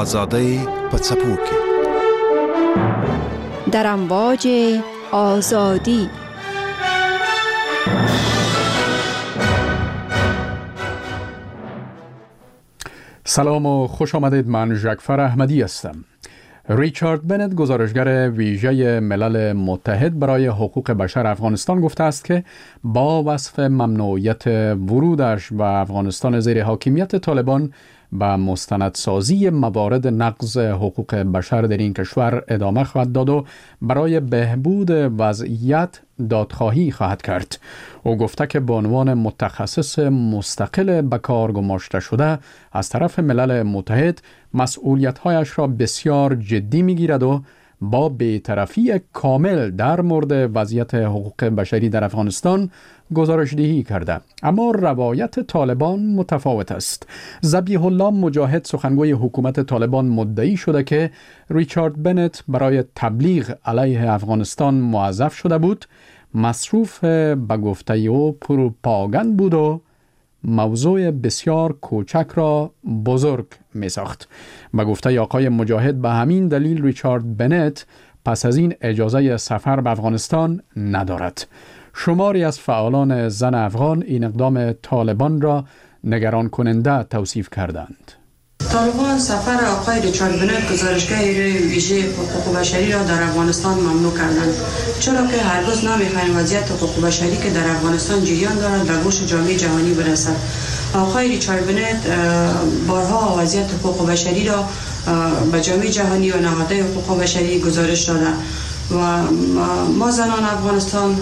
آزادی پڅپوکي در امواج آزادی. سلام و خوش آمدید. من ژکفر احمدی هستم. ریچارد بنت، گزارشگر ویژه ملل متحد برای حقوق بشر افغانستان، گفته است که با وصف ممنوعیت ورودش به افغانستان زیر حاکمیت طالبان و مستندسازی موارد نقض حقوق بشر در این کشور ادامه خواهد داد و برای بهبود وضعیت دادخواهی خواهد کرد. او گفته که به عنوان متخصص مستقل به کار گماشته شده از طرف ملل متحد مسئولیت‌هایش را بسیار جدی می‌گیرد و با بی‌طرفی کامل در مورد وضعیت حقوق بشری در افغانستان گزارش‌دهی کرده. اما روایت طالبان متفاوت است. ذبیح الله مجاهد، سخنگوی حکومت طالبان، مدعی شده که ریچارد بنت برای تبلیغ علیه افغانستان موظف شده بود، مصروف به گفته او پروپاگاند بود و موضوع بسیار کوچک را بزرگ می ساخت. به گفته آقای مجاهد به همین دلیل ریچارد بنت پس از این اجازه سفر به افغانستان ندارد. شماری از فعالان زن افغان این اقدام طالبان را نگران کننده توصیف کردند. طالبان سفر آقای ریچارد بنت، گزارشگر ویژه حقوق بشری را در افغانستان ممنوع کردند، چرا که هرگز نمی‌خواهیم وضعیت حقوق بشری که در افغانستان جریان دارد به گوش جامعه جهانی برسد. آقای ریچارد بنت بارها وضعیت حقوق بشری را به جامعه جهانی و نهادهای حقوق بشری گزارش داده و ما زنان افغانستان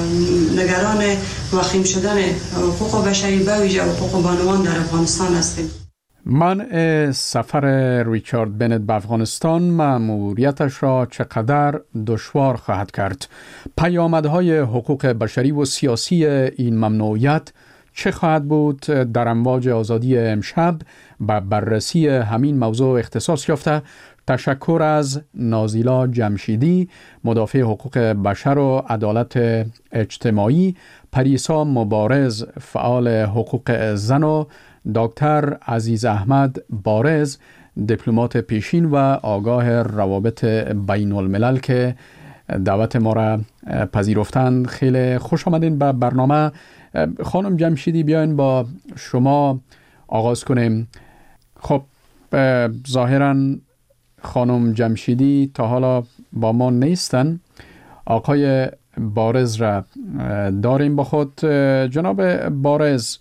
نگران وخیم شدن حقوق بشری به ویژه حقوق بانوان در افغانستان هستیم. منع سفر ریچارد بنت به افغانستان مأموریتش را چقدر دشوار خواهد کرد؟ پیامدهای حقوق بشری و سیاسی این ممنوعیت چه خواهد بود؟ در امواج آزادی امشب به بررسی همین موضوع اختصاص یافته تشکر از نازیلا جمشیدی، مدافع حقوق بشر و عدالت اجتماعی، پریسا مبارز، فعال حقوق زن، و دکتر عزیز احمد بارز، دیپلمات پیشین و آگاه روابط بین الملل که دعوت ما را پذیرفتند. خیلی خوش آمدین به برنامه. خانم جمشیدی، بیاین با شما آغاز کنیم. خب ظاهراً خانم جمشیدی تا حالا با ما نیستن. آقای بارز را داریم با خود. جناب بارز،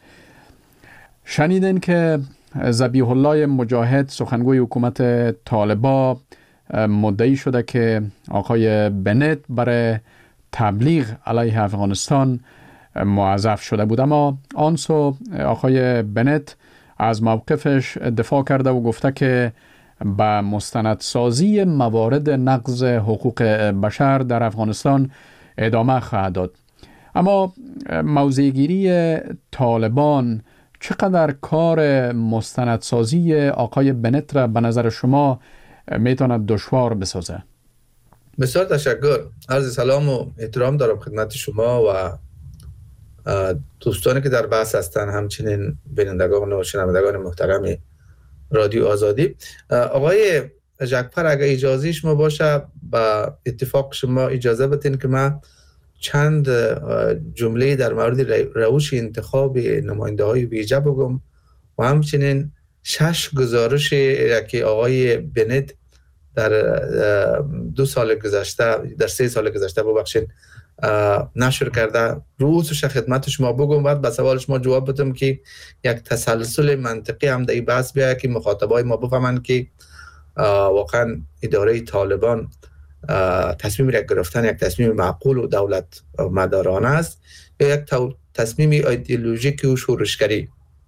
شنیدین که ذبیح الله مجاهد، سخنگوی حکومت طالبان، مدعی شده که آقای بنت برای تبلیغ علیه افغانستان موظف شده بود، اما آن سو آقای بنت از موقفش دفاع کرده و گفته که به مستندسازی موارد نقض حقوق بشر در افغانستان ادامه خواهد داد. اما موضع‌گیری طالبان چقدر کار مستندسازی آقای بنت را به نظر شما میتواند دشوار بسازه؟ بسیار تشکر. عرض سلام و احترام دارم خدمت شما و دوستانی که در بحث هستند، همچنین بینندگان و شنوندگان محترم رادیو آزادی. آقای ژکفر، اگر اجازه شما باشه با اتفاق شما اجازه بدین که من چند جمله در مورد روش انتخاب نماینده های ویژه بگم و همچنین 6 گزارش که آقای بنت در 2 سال گذشته، در 3 سال گذشته ببخشید، نشر کرده، روزش خدمت شما بگم، بعد به سوال شما جواب بدم که یک تسلسل منطقی هم در این بحث بیاید که مخاطبای ما بفهمند که واقعا اداره طالبان تصمیم را گرفتن یک تصمیم معقول و دولت مدارانه است یا یک تصمیم ایدئولوژیک و شورشگری.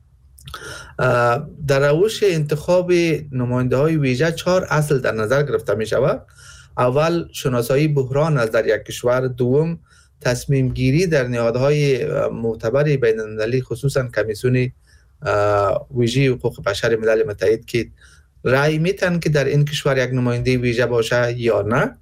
در روش انتخاب نماینده های ویژه 4 اصل در نظر گرفته می شود. اول، شناسایی بحران از در یک کشور. دوم، تصمیم گیری در نهادهای معتبر بین المللی، خصوصا کمیسیون ویژه حقوق بشر ملل متحد که رأی میتن که در این کشور یک نماینده ویژه باشه یا نه.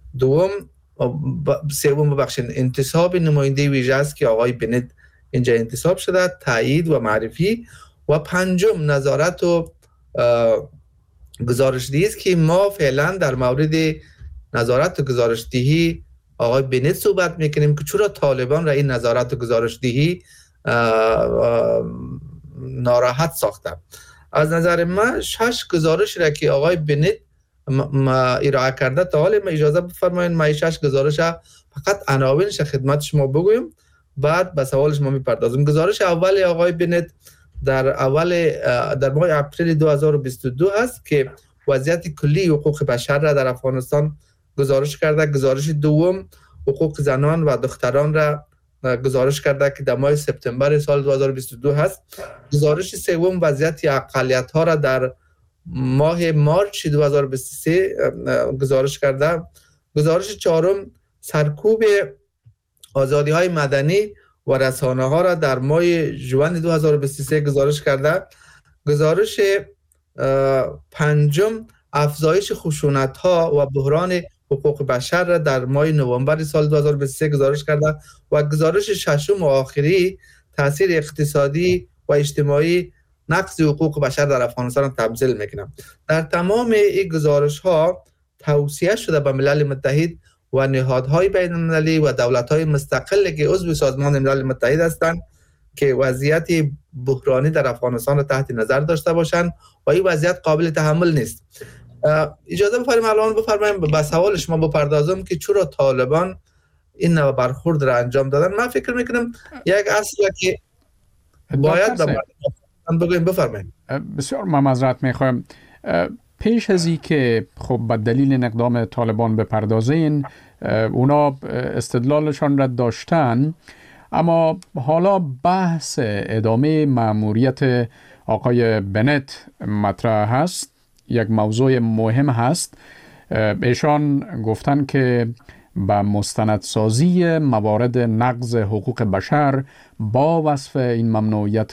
سوم ببخشید انتصاب نماینده ویژه است که آقای بنت اینجا انتصاب شده، تایید و معرفی. و پنجم، نظارت و گزارش‌دهی است که ما فعلا در مورد نظارت و گزارش‌دهی آقای بنت صحبت میکنیم که چرا طالبان را این نظارت و گزارش‌دهی ناراحت ساخته. از نظر من 6 گزارش را که آقای بنت ارائه کرده تا حال ما اجازه بفرمایید ما 6 گزارش فقط عناوینش خدمت شما بگویم، بعد به سوال شما میپردازیم. گزارش اول آقای بنت در ماه اپریل 2022 هست که وضعیت کلی حقوق بشر را در افغانستان گزارش کرده. گزارش دوم حقوق زنان و دختران را گزارش کرده که در ماه سپتامبر سال 2022 هست. گزارش سوم وضعیت اقلیت ها را در ماه مارچ 2023 گزارش کرده. گزارش چهارم سرکوب آزادی های مدنی و رسانه ها را در ماه ژوئن 2023 گزارش کرده. گزارش پنجم افزایش خشونت ها و بحران حقوق بشر را در ماه نوامبر سال 2023 گزارش کرده و گزارش ششم و آخری تاثیر اقتصادی و اجتماعی نقض حقوق بشر در افغانستان را تمثیل میکنم. در تمام این گزارش ها توصیه شده به ملل متحد و نهادهای بین المللی و دولت‌های مستقل که عضو سازمان ملل متحد هستند که وضعیت بحرانی در افغانستان را تحت نظر داشته باشند و این وضعیت قابل تحمل نیست. اجازه بفرمایید به سوال شما بپردازم که چرا طالبان این نوع برخورد را انجام دادن. من فکر میکنم یک اصل که باید بگویم. بفرمایید. بسیار معذرت میخوایم. پیش از این که خب به دلیل اقدام طالبان بپردازین، اونا استدلالشان را داشتن، اما حالا بحث ادامه مأموریت آقای بنت مطرح هست. یک موضوع مهم هست. ایشان گفتن که به مستندسازی موارد نقض حقوق بشر با وصف این ممنوعیت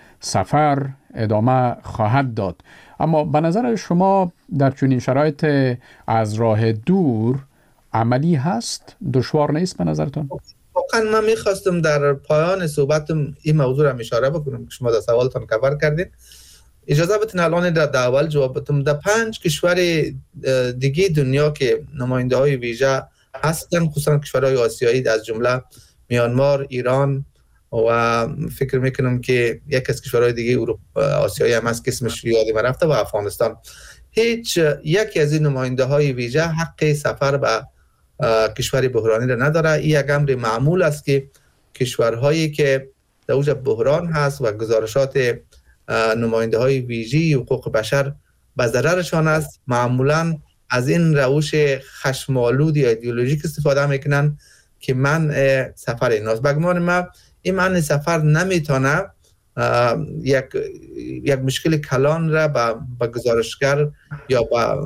سفر ادامه خواهد داد. اما به نظر شما در چنین شرایط از راه دور عملی هست؟ دشوار نیست به نظرتان؟ واقعا من میخواستم در پایان صحبتم این موضوع را اشاره بکنم که شما در سوالتان کور کردین. اجازه بدین الان در اول جواب بدم. در 5 کشور دیگه دنیا که نماینده های ویژه هستن، خصوصا کشورهای آسیایی از جمله میانمار، ایران و فکر میکنم که یک از کشورهای دیگه آسیایی هم هست که اسمش یادم رفته و افغانستان، هیچ یکی از این نماینده های ویژه حق سفر به کشور بحرانی را نداره. این یک امر معمول است که کشورهایی که در اوج بحران هست و گزارشات نماینده های ویژه حقوق بشر به ضررشان است، معمولا از این روش خشم‌آلود یا ایدئولوژیک استفاده میکنن که منع سفر ایناست. بگمان ما این منع سفر نمیتونه یک مشکل کلان را با گزارشگر یا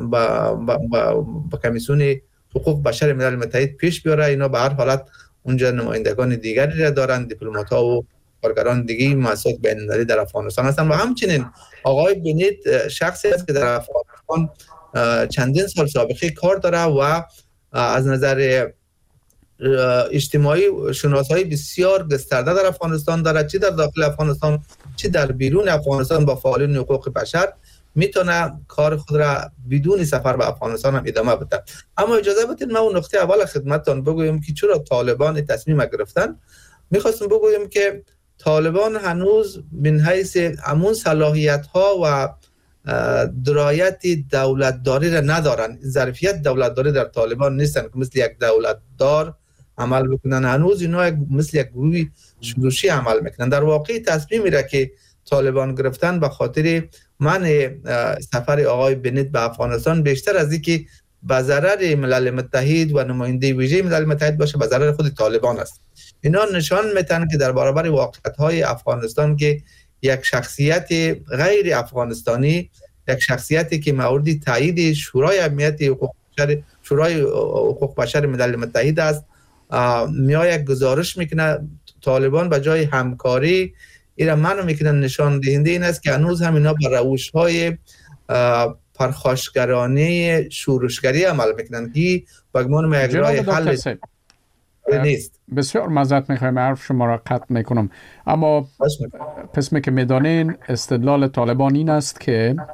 با کمیسیون حقوق بشر ملل متحد پیش بیاره. اینا به هر حالت اونجا نمایندگان دیگری را دارن، دیپلمات‌ها و کارگران دیگه مؤسسات بین‌المللی در افغانستان هستن و همچنین آقای بنت شخصی است که در افغانستان چندین سال سابقه کار داره و از نظر اجتماعی شناسایی بسیار گسترده در افغانستان داره، چه در داخل افغانستان چه در بیرون افغانستان. با فعالین حقوق بشر میتونه کار خود را بدون سفر به افغانستان هم ادامه بده. اما اجازه بدید من اون نقطه اول خدمتتان بگویم که چرا طالبان تصمیم گرفتن. میخواستم بگویم که طالبان هنوز من حیث همون صلاحیت ها و درایت دولتداری را ندارن. ظرفیت دولتداری در طالبان نیستن که مثل یک دولتدار عمل بکنن. هنوز اینا مثل یک گروه شورشی عمل میکنن. در واقع تصمیمی را که طالبان گرفتن به خاطر منع سفر آقای بنت به افغانستان بیشتر از اینکه به ضرر ملل متحد و نماینده ویژه ملل متحد باشه به ضرر خود طالبان است. اینا نشان میدن که در برابر واقعیت‌های افغانستان که یک شخصیت غیر افغانستانی، یک شخصیتی که مورد تایید شورای امنیت حقوق بشر ملل متحد است، میاد گزارش میکنه طالبان به جای همکاری اینا منو میکنن. نشان دهنده این است که هنوز هم اینا به روش‌های پرخاشگرانه شورشگری عمل میکنن که بگمان ما یک راه حل نیست. بسیار معذرت میخوایم حرف شما را قطع میکنم، اما قسمی که میدانین استدلال طالبان این است که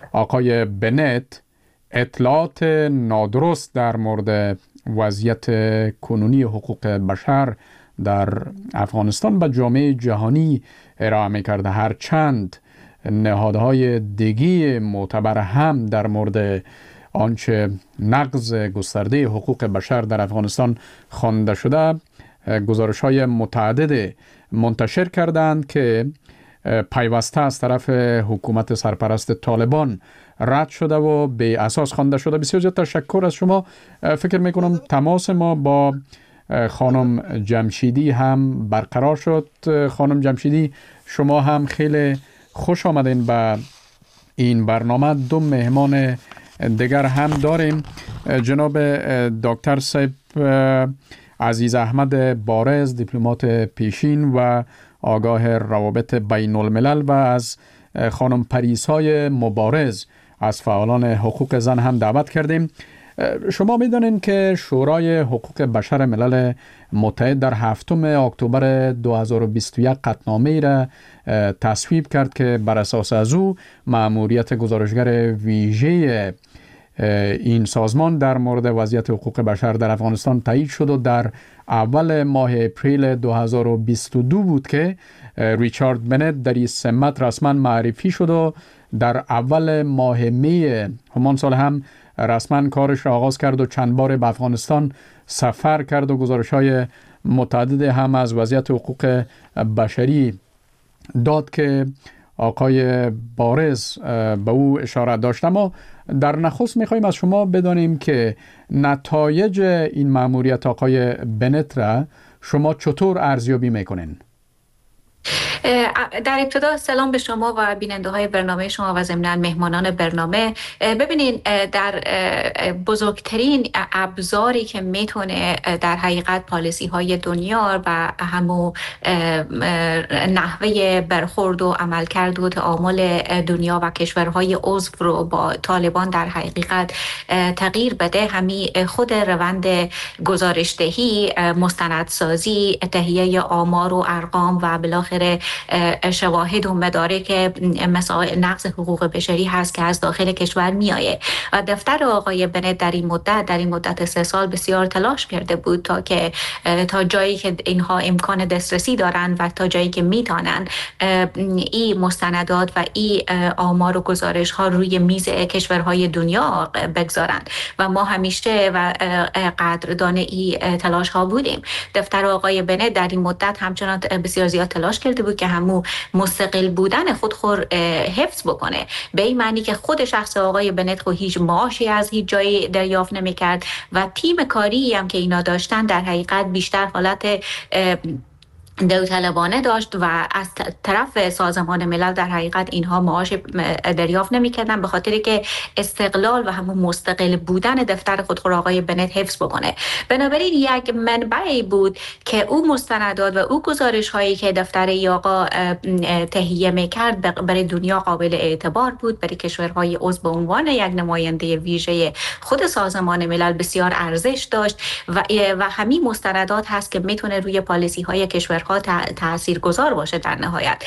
آقای بنت اطلاعات نادرست در مورد وضعیت کنونی حقوق بشر در افغانستان به جامعه جهانی ارائه می‌کرده، هرچند نهادهای دیگی معتبر هم در مورد آنچه نقض گسترده حقوق بشر در افغانستان خوانده شده گزارش‌های متعدد منتشر کردند که پیوسته از طرف حکومت سرپرست طالبان رد شده و به اساس خوانده شده. بسیار زیاد تشکر از شما. فکر میکنم تماس ما با خانم جمشیدی هم برقرار شد. خانم جمشیدی، شما هم خیلی خوش آمدین به این برنامه. دو مهمان دیگر هم داریم، جناب دکتر صاحب عزیز احمد بارز، دیپلمات پیشین و آگاه روابط بین الملل، و از خانم پریسای مبارز از فعالان حقوق زن هم دعوت کردیم. شما میدونین که شورای حقوق بشر ملل متحد در 7 اکتبر 2021 قطعنامه‌ای را تصویب کرد که بر اساس از او مأموریت گزارشگر ویژه این سازمان در مورد وضعیت حقوق بشر در افغانستان تایید شد و در اول ماه اپریل 2022 بود که ریچارد بنت در این سمت رسما معرفی شد و در اول ماه می همان سال هم رسما کارش را آغاز کرد و چند بار به افغانستان سفر کرد و گزارش‌های متعدد هم از وضعیت حقوق بشری داد که آقای بارز به او اشاره داشت. اما در نخست می‌خوایم از شما بدانیم که نتایج این مأموریت آقای بنت را شما چطور ارزیابی می‌کنین؟ در ابتدا سلام به شما و بیننده های برنامه شما و ضمناً مهمانان برنامه. ببینین، در بزرگترین ابزاری که میتونه در حقیقت پالیسی های دنیا و همو نحوه برخورد و عملکرد و تعامل دنیا و کشورهای عضو رو با طالبان در حقیقت تغییر بده، همی خود روند گزارشدهی، مستندسازی، تهیه آمار و ارقام و بالاخره شواهد و مدارک مسائل نقض حقوق بشری هست که از داخل کشور میآید. و دفتر آقای بنت در این مدت 3 سال بسیار تلاش کرده بود تا جایی که اینها امکان دسترسی دارند و تا جایی که میتونن این مستندات و این آمار و گزارش ها روی میز کشورهای دنیا بگذارند و ما همیشه و قدردان این تلاش ها بودیم. دفتر آقای بنت در این مدت همچنان بسیار زیاد تلاش کرده بود که همون مستقل بودن خود حفظ بکنه، به این معنی که خود شخص آقای بنت خود هیچ معاشی از هیچ جایی دریافت نمی‌کرد و تیم کاری هم که اینا داشتن در حقیقت بیشتر حالت داوطلبانه داشت و از طرف سازمان ملل در حقیقت اینها معاش دریافت نمی‌کردن، به خاطری که استقلال و همون مستقل بودن دفتر خود آقای بنت حفظ بکنه. بنابراین یک منبعی بود که او مستندات و او گزارش هایی که دفتر ای آقا تهیه می‌کرد برای دنیا قابل اعتبار بود، برای کشورهای عضو به عنوان یک نماینده ویژه خود سازمان ملل بسیار ارزش داشت و همین مستندات هست که میتونه روی پالیسی های کشور تاثیرگذار باشه. در نهایت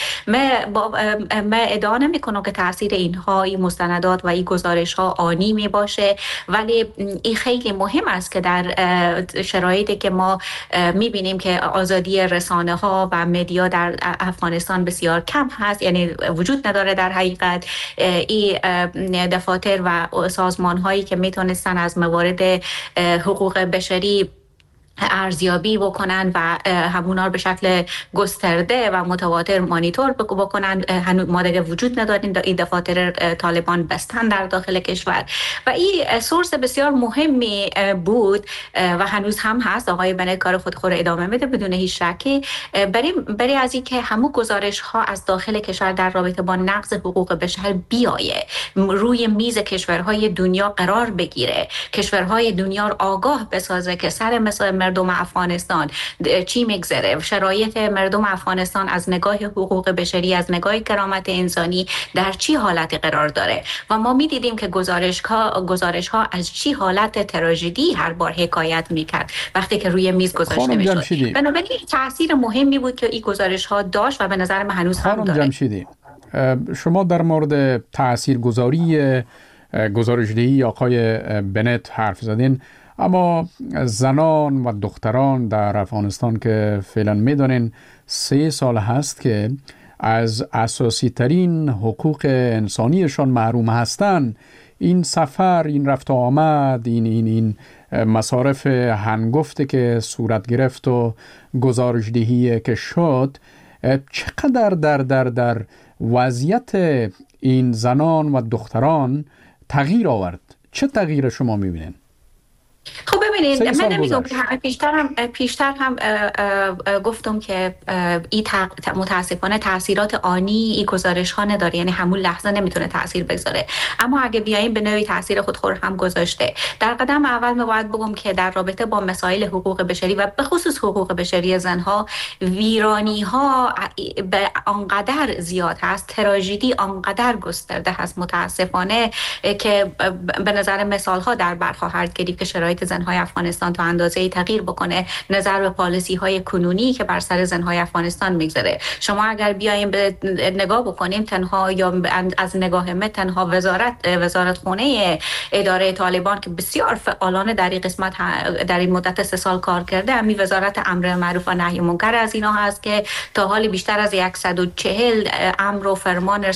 من ادعا نمی‌کنم که تاثیر اینها، این مستندات و این گزارش ها آنی می باشه، ولی این خیلی مهم است که در شرایطی که ما می‌بینیم که آزادی رسانه ها و مدیا در افغانستان بسیار کم هست، یعنی وجود نداره در حقیقت این دفاتر و سازمان هایی که میتونستن از موارد حقوق بشری ارزیابی بکنن و همونا رو به شکل گسترده و متواتر مانیتور بکنن. هنوز ما دیگه وجود نداریم، این دفاتر طالبان بستن در داخل کشور و این سورس بسیار مهمی بود و هنوز هم هست. آقای بنت کار خود ادامه میده بدون هیچ شکی، برای از این که همون گزارش ها از داخل کشور در رابطه با نقض حقوق بشر بیایه، روی میز کشورهای دنیا قرار بگیره، کشورهای دنیا رو آگاه بسازه که سر مردم افغانستان چی میگذره، شرایط مردم افغانستان از نگاه حقوق بشری، از نگاه کرامت انسانی در چی حالتی قرار داره. و ما میدیدیم که گزارش ها از چی حالت تراژدی هر بار حکایت میکرد وقتی که روی میز گذاشته میشد. بنابراین تاثیر مهمی بود که این گزارش ها داشت و به نظر من هنوز هم داره. جمشیدی، شما در مورد تاثیرگذاری گزارشدهی آقای بنت حرف زدین، اما زنان و دختران در افغانستان که فعلا میدانین 3 سال هست که از اساسی ترین حقوق انسانیشان محروم هستند. این سفر، این رفت و آمد، این مصارف هنگفته که صورت گرفت و گزارشدهی که شد، چقدر در وضعیت این زنان و دختران تغییر آورد؟ چه تغییر شما میبینین؟ خب ببینید، من نمیگم که پیشتر هم گفتم که این متاسفانه تاثیرات آنی این گزارش ها نداره، یعنی همون لحظه نمیتونه تاثیر بگذاره، اما اگه بیایم به نوعی تاثیر خود هم گذاشته. در قدم اول من باید بگم که در رابطه با مسائل حقوق بشری و به خصوص حقوق بشری زنها، ویرانی ها به آنقدر زیاد هست، تراژدی آنقدر گسترده هست متاسفانه که به نظر مثال ها در بر خواهد گرفت که شرایط زنهای افغانستان تا اندازه‌ای تغییر بکنه نظر به پالیسی های کنونی که بر سر زنهای افغانستان میگذاره. شما اگر بیایم به نگاه بکنیم، تنها یا از نگاه من تنها وزارت خونه اداره طالبان که بسیار فعالانه در این قسمت در این مدت 3 سال کار کرده، همین وزارت امر معروف و نهی منکر از اینا هست که تا حال بیشتر از 140 امر و فرمان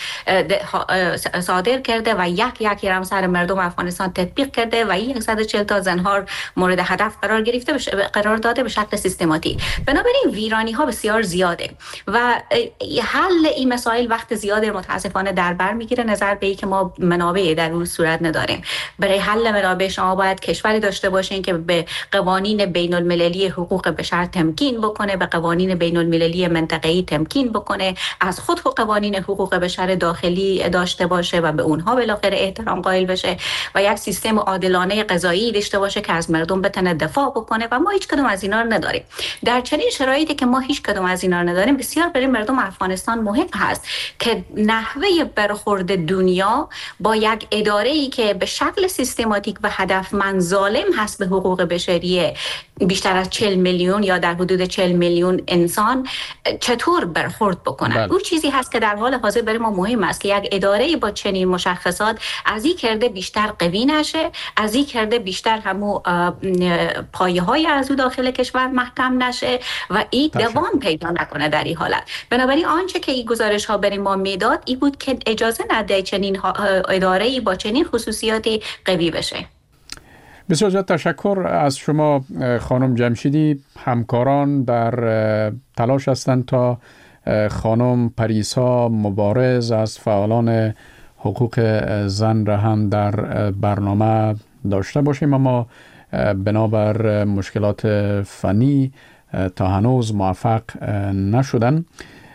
صادر کرده و یک هم سر مردم افغانستان تطبیق کرده و 140 تا زنها مورد هدف قرار داده به شکل سیستماتیک. بنابراین ویرانی ها بسیار زیاده و حل این مسائل وقت زیادی متاسفانه در بر میگیره، نظر به اینکه ما منابع در اون صورت نداریم. برای حل منابع شما باید کشوری داشته باشین که به قوانین بین المللی حقوق بشر تمکین بکنه، به قوانین بین المللی منطقه‌ای تمکین بکنه، از خود قوانین حقوق بشر داخلی داشته باشه و به اونها بالاخره احترام قائل بشه و یک سیستم عادلانه قضایی داشته باشه که از مردم بتونه دفاع بکنه و ما هیچ کدوم از اینا رو نداریم. در چنین شرایطی که ما هیچ کدوم از اینا رو نداریم، بسیار برای مردم افغانستان مهم هست که نحوه برخورد دنیا با یک اداره‌ای که به شکل سیستماتیک و هدفمند ظالم هست به حقوق بشری بیشتر از 40 میلیون یا در حدود 40 میلیون انسان چطور برخورد بکنن. اون چیزی هست که در حال حاضر برای ما مهم است که یک اداره‌ای با چنین مشخصات از این کرده بیشتر قوی نشه، از این کرده بیشتر همو پایه‌های از او داخل کشور محکم نشه و این دوام پیدا نکنه در این حالت. بنابراین آنچه که این گزارش ها برای ما میداد این بود که اجازه نده چنین اداره‌ای با چنین خصوصیاتی قوی بشه. بسیار زیاد تشکر از شما خانم جمشیدی. همکاران در تلاش هستند تا خانم پریسا مبارز از فعالان حقوق زن را هم در برنامه داشته باشیم، اما بنابر مشکلات فنی تا هنوز موفق نشدن.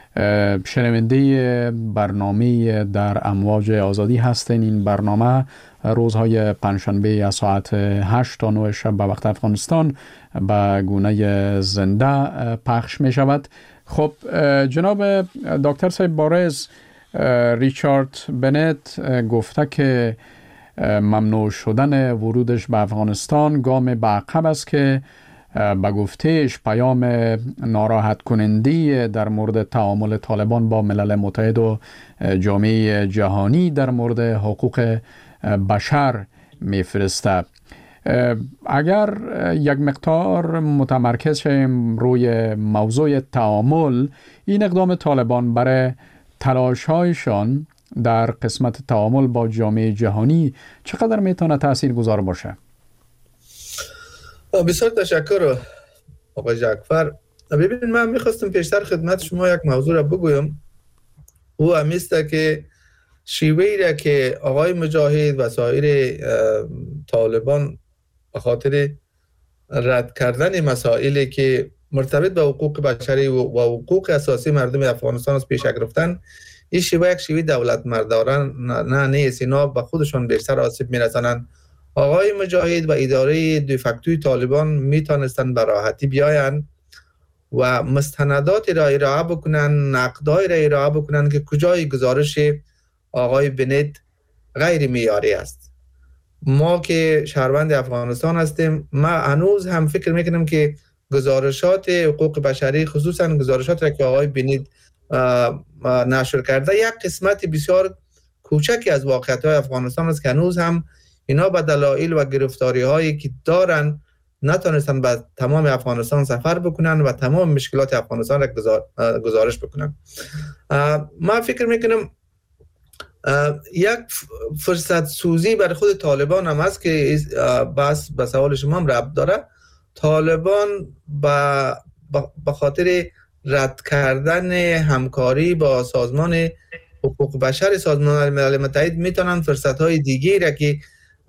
شنونده برنامه در امواج آزادی هستین. این برنامه روزهای پنجشنبه از ساعت 8 تا 9 شب به وقت افغانستان به گونه زنده پخش می شود. خب جناب دکتر صاحب بارز، ریچارد بنت گفته که ممنوع شدن ورودش به افغانستان گام به عقب است که به گفتهش پیام ناراحت کننده در مورد تعامل طالبان با ملل متحد و جامعه جهانی در مورد حقوق بشر میفرسته. اگر یک مقدار متمرکز شیم روی موضوع تعامل، این اقدام طالبان برای تلاش‌هایشان در قسمت تعامل با جامعه جهانی چقدر میتونه تأثیر گذار باشه؟ بسیار تشکر آقای جعفر. ببینید، من میخواستم پیشتر خدمت شما یک موضوع را بگویم. او همیسته که شیوهی را که آقای مجاهد و سایر طالبان به خاطر رد کردن مسائلی که مرتبط به حقوق بشری و حقوق اساسی مردم افغانستان از پیش گرفتن، این شیوه یک شیوه دولت مردانه نیست. اینا به خودشون بیشتر آسیب میرسانند. آقای مجاهد و اداره دیفکتوی طالبان میتونستن به راحتی بیاین و مستندات را ارائه بکنن، نقدای را ارائه بکنن که کجای گزارش آقای بنت غیر معیاری است. ما که شهروند افغانستان هستیم، ما هنوز هم فکر میکنم که گزارشات حقوق بشری، خصوصا گزارشات را که آقای بنت نشر کرده یک قسمت بسیار کوچکی از واقعیت‌های افغانستان است که هنوز هم اینا به دلایل و گرفتاری‌هایی که دارن نتونستن به تمام افغانستان سفر بکنن و تمام مشکلات افغانستان را گزارش بکنن. من فکر میکنم یک فرصت سوزی برای خود طالبان هم هست که بس به سوال شما هم ربط داره. طالبان به خاطر رد کردن همکاری با سازمان حقوق بشر سازمان ملل متحد میتونن فرصت‌های دیگه را که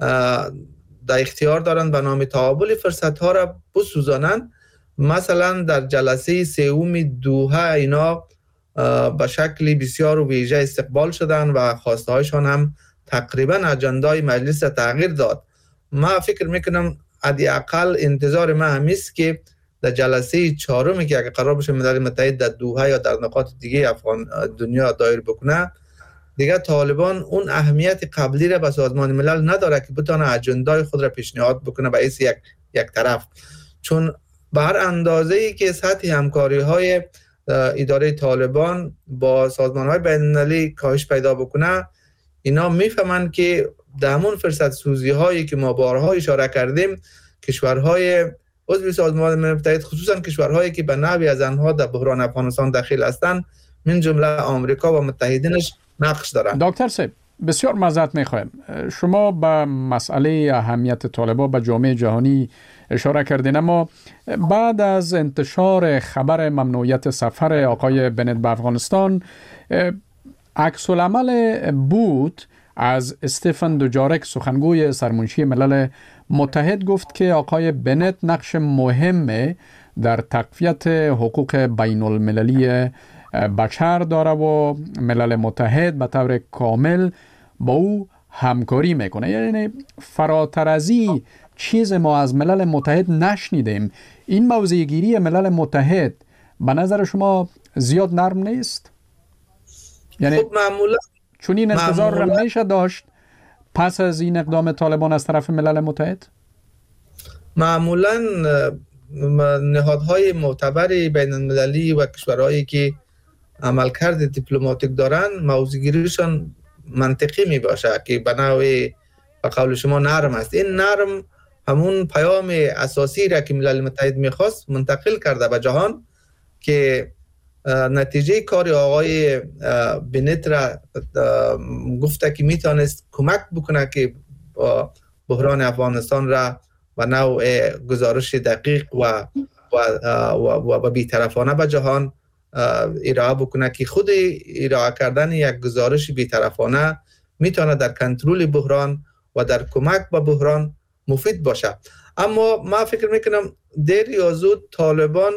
در اختیار دارن به نام تعامل فرصت‌ها را بسوزانن. مثلا در جلسه سوم دوحه اینا به شکل بسیار ویژه استقبال شدن و خواسته هایشان هم تقریبا اجندای مجلس تغییر داد. ما فکر میکنم حداقل انتظار ما همیست که در جلسه چهارمی که اگه قرار باشه ملل متحد در دوحه یا در نقاط دیگه دنیا دایر بکنه، دیگه طالبان اون اهمیت قبلی را به سازمان ملل نداره که بتونه اجندای خود را پیشنهاد بکنه به اساس یک طرف. چون به هر اندازه‌ای که سطح همکاری‌های اداره طالبان با سازمان‌های بین‌المللی کاهش پیدا بکنه، اینا میفهمن که در همون فرصت سوزی‌هایی که ما بارها اشاره کردیم، کشورهای عضو سازمان ملل متحد خصوصا کشورهایی که به نحوی از آنها در بحران افغانستان داخل هستند من جمله آمریکا و متحدینش نقش دارند. دکتر صاحب بسیار معذرت می‌خوایم، شما به مسئله اهمیت طالبان به جامعه جهانی اشاره کردین، اما بعد از انتشار خبر ممنوعیت سفر آقای بنت به افغانستان، عکس العمل بود از استفن دوجارک سخنگوی سرمنشی ملل متحد گفت که آقای بنت نقش مهم در تقویت حقوق بین المللی بشر داره و ملل متحد به طور کامل با او همکاری میکنه. یعنی فراتر از این چیز ما از ملل متحد نشنیدیم. این موضع گیری ملل متحد به نظر شما زیاد نرم نیست؟ یعنی خب معمولا چون این انتظار را میشه داشت پس از این اقدام طالبان از طرف ملل متحد؟ معمولا نهادهای معتبر بین المللی و کشورهایی که عملکرد دیپلماتیک دارن موضوعگیریشان منطقی می باشه که به نوعی به قول شما نرم است. این نرم همون پیام اساسی را که ملل متحد میخواست منتقل کرده به جهان که نتیجه کار آقای بنت را گفته که میتونست کمک بکنه که بحران افغانستان را و نوع گزارش دقیق و بی‌طرفانه به جهان ارائه بکنه که خود ارائه کردن یک گزارش بی‌طرفانه میتونه در کنترل بحران و در کمک به بحران مفید باشه. اما ما فکر میکنم دیر یا زود طالبان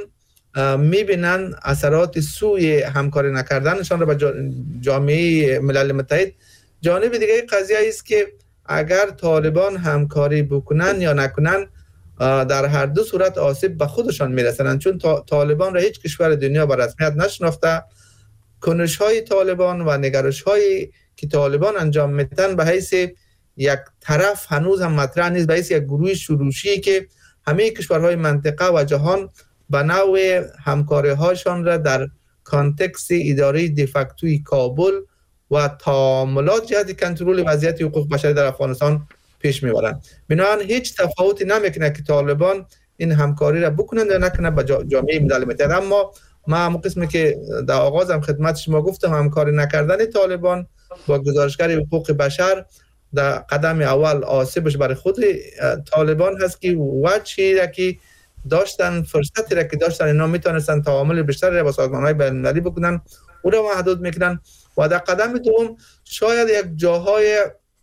میبینن اثرات سوی همکاری نکردنشان را به جامعه ملل متحد. جانب دیگه قضیه است که اگر طالبان همکاری بکنن یا نکنن در هر دو صورت آسیب به خودشان میرسنن، چون طالبان را هیچ کشور دنیا به رسمیت نشناخته. کنش های طالبان و نگرش هایی که طالبان انجام میدن به حیث یک طرف هنوز هم مطرح نیست، به حیث یک گروه شروشی که همه کشورهای منطقه و جهان به نوع همکاری هاشان را در کانتکست اداره دیفکتوی کابل و تعاملات جهت کنترل وضعیت حقوق بشری در افغانستان پیش میبرن. بنابراین هیچ تفاوتی نمیکنه که طالبان این همکاری را بکنند یا نکنند با جامعه ملل متحد. اما ما هم قسمی که در آغاز هم خدمت شما گفتم، همکاری نکردن طالبان با گزارشگر حقوق بشر در قدم اول آسیبش برای خود طالبان هست که وجهی را که داشتن، فرصتی را که داشتن اینا میتونستن تعامل بیشتری با سازمان‌های بین‌المللی بکنن او را محدود میکنن. و در قدم دوم شاید یک جاهای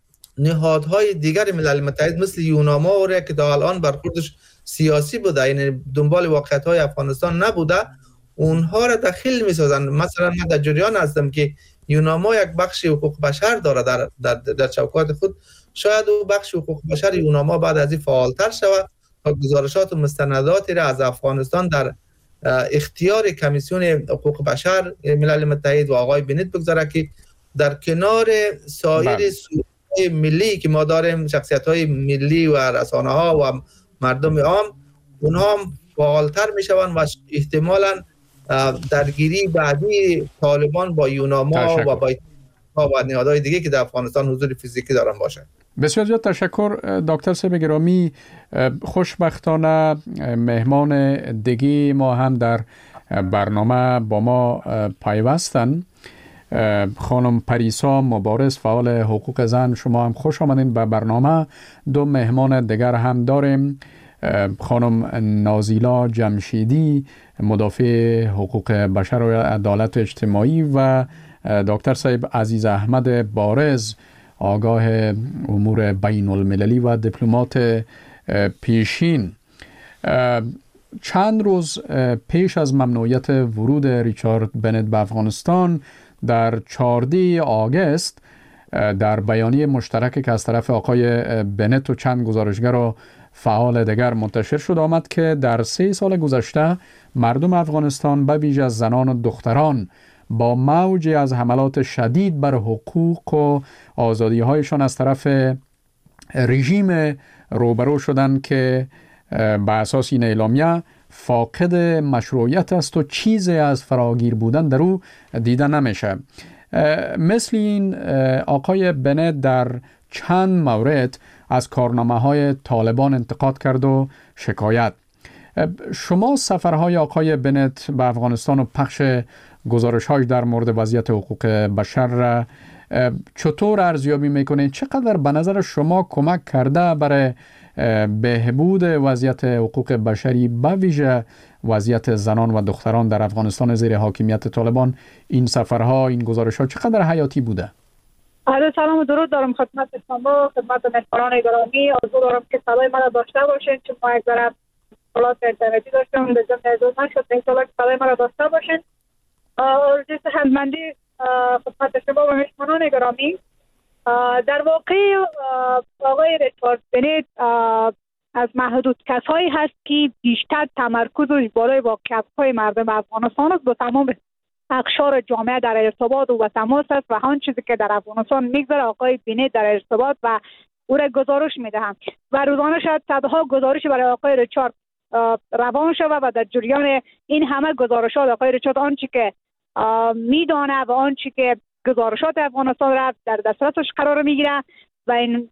نهادهای دیگر ملل متحد مثل یوناما را که تا الان برخوردش سیاسی بوده، یعنی دنبال واقعیت‌های افغانستان نبوده، اونها را دخیل میسازن. مثلا من در جریان هستم که یوناما یک بخش حقوق بشر داره در چوکات خود. شاید او بخش حقوق بشر یوناما بعد از این فعالتر شود تا گزارشات و مستنداتی را از افغانستان در اختیار کمیسیون حقوق بشر ملل متحد و آقای بنت بگذاره که در کنار سایر سوژه‌های ملی که ما داریم، شخصیت‌های ملی و رسانه‌ها و مردم عام، اونها هم فعالتر میشوند و احتمالاً درگیری بعدی طالبان با یوناما و با نهادهای دیگه که در افغانستان حضور فیزیکی دارن باشن. بسیار زیاد تشکر دکتر صاحب گرامی. خوشبختانه مهمان دیگه ما هم در برنامه با ما پیوستن. خانم پریسا مبارز، فعال حقوق زن، شما هم خوش آمدین به برنامه. دو مهمان دیگر هم داریم، خانم نازیلا جمشیدی، مدافع حقوق بشر و عدالت اجتماعی، و دکتر صاحب عزیز احمد بارز، آگاه امور بین المللی و دیپلمات پیشین. چند روز پیش از ممنوعیت ورود ریچارد بنت به افغانستان در 14 آگوست در بیانیه مشترکی که از طرف آقای بنت و چند گزارشگر و فعال دیگر منتشر شد آمد که در 3 سال گذشته مردم افغانستان به ویژه زنان و دختران با موج از حملات شدید بر حقوق و آزادی‌هایشان از طرف رژیم روبرو شدند که به اساس این اعلامیه فاقد مشروعیت است و چیزی از فراگیر بودن در او دیده نمیشه. مثل این آقای بنت در چند مورد از کارنامه‌های طالبان انتقاد کرد و شکایت. شما سفرهای آقای بنت به افغانستان و پخش گزارش‌هاش در مورد وضعیت حقوق بشر را چطور ارزیابی میکنید؟ چقدر به نظر شما کمک کرده برای بهبود وضعیت حقوق بشری به ویژه وضعیت زنان و دختران در افغانستان زیر حاکمیت طالبان این سفرها، این گزارش‌ها چقدر حیاتی بوده؟ عرض سلام و درود دارم خدمت شما، خدمت مهمانان گرامی. آرزو دارم که صدای مرا داشته باشین، چون ما یک ذره مشکلات اینترنتی داشتیم، به ضمن اجازه نشد. ان شاءالله که صدای مرا داشته باشین. آرزوی صحتمندی خدمت شما و مهمانان گرامی. در واقع آقای ریچارد بنت از محدود کسایی هست که بیشتر تمرکزش بالای واقعیت‌های مردم افغانستان است، با تمام اقشار جامعه در ارتباط و تماس است و هر چیزی که در افغانستان میگذره آقای بنت در ارتباط و او را گزارش میدهم و روزانه شاید صدها گزارش برای آقای ریچارد روان شود و در جریان این همه گزارشات آقای ریچارد آنچه که میدانه و آنچه که گزارشات افغانستان را در دسترسش قرار میگیره و این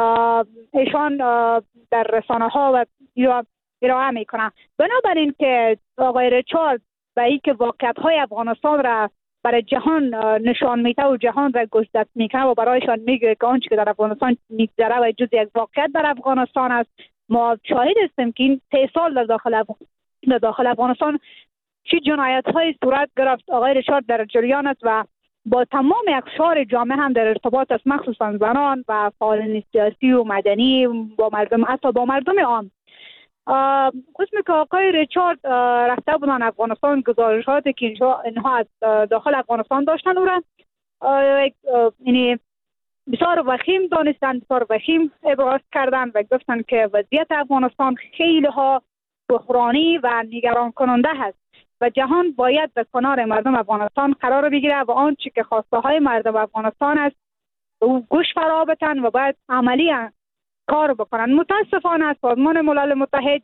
ایشان در رسانه ها و ارائه میکنه. بنابراین که آقای ریچارد و این که واقعیت های افغانستان را برای جهان نشان میده و جهان را گزارش میکنه و برایشان میگه که آنچه که در افغانستان میگذره و جز یک واقعیت در افغانستان است. ما شاهد هستیم که این 3 سال در داخل افغانستان چه جنایت های صورت گرفت. آقای ریچارد در جریان است و با تمام اقشار جامعه هم در ارتباط است، مخصوصا زنان و فعالان سیاسی و مدنی، با مردم، حتی با مردم عام. قسمی که آقای ریچارد رفته بودن افغانستان، گزارشاتی که اینها از داخل افغانستان داشتن او را یعنی بسیار وخیم دانستن، بسیار وخیم ابراز کردن و گفتن که وضعیت افغانستان خیلی ها بحرانی و نگران کننده هست و جهان باید به کنار مردم افغانستان قرار بگیره و آنچه که خواسته های مردم افغانستان است او گوش فرا بدن و باید عملی کار بکنن. متاسفانه سازمان ملل متحد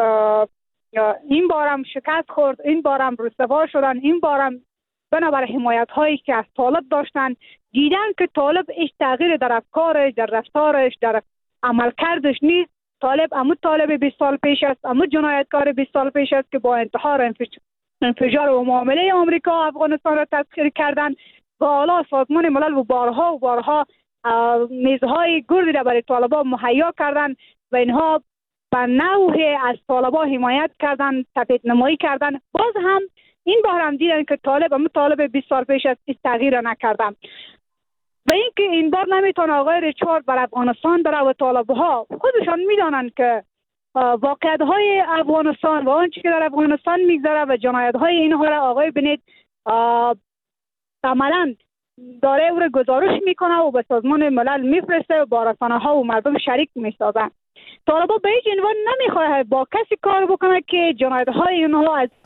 این بارم شکست خورد، این بارم رسوا شدن، این بارم بنابر حمایت هایی که از طالب داشتن دیدن که طالب هیچ تغییر در افکارش، در رفتارش، در عملکردش نیست. طالب 20 سال پیش است، جنایتکار 20 سال پیش است که با انتحار، انفجار و معامله آمریکا افغانستان را تسخیر کردن و حالا سازمان ملل و بارها میزهای گردی را برای طالبا مهیا کردن و اینها به نوع از طالبا حمایت کردن، تپید نمایی کردن. باز هم این بار هم دیدن که طالب 20 سال پیش از تغییر نکردن و اینکه این بار نمیتونه آقای ریچارد بر افغانستان بره و طالبها خودشان میدانند که واقعیت های افغانستان و آنچه که در افغانستان میگذره و جنایت های اینها را آقای بنت عملاً داره او را گزارش میکنه و به سازمان ملل میفرسته و با رسانه ها و مردم شریک میسازن. طالبا به هیچ عنوان نمیخواد با کسی کار بکنه که جنایت های اینها از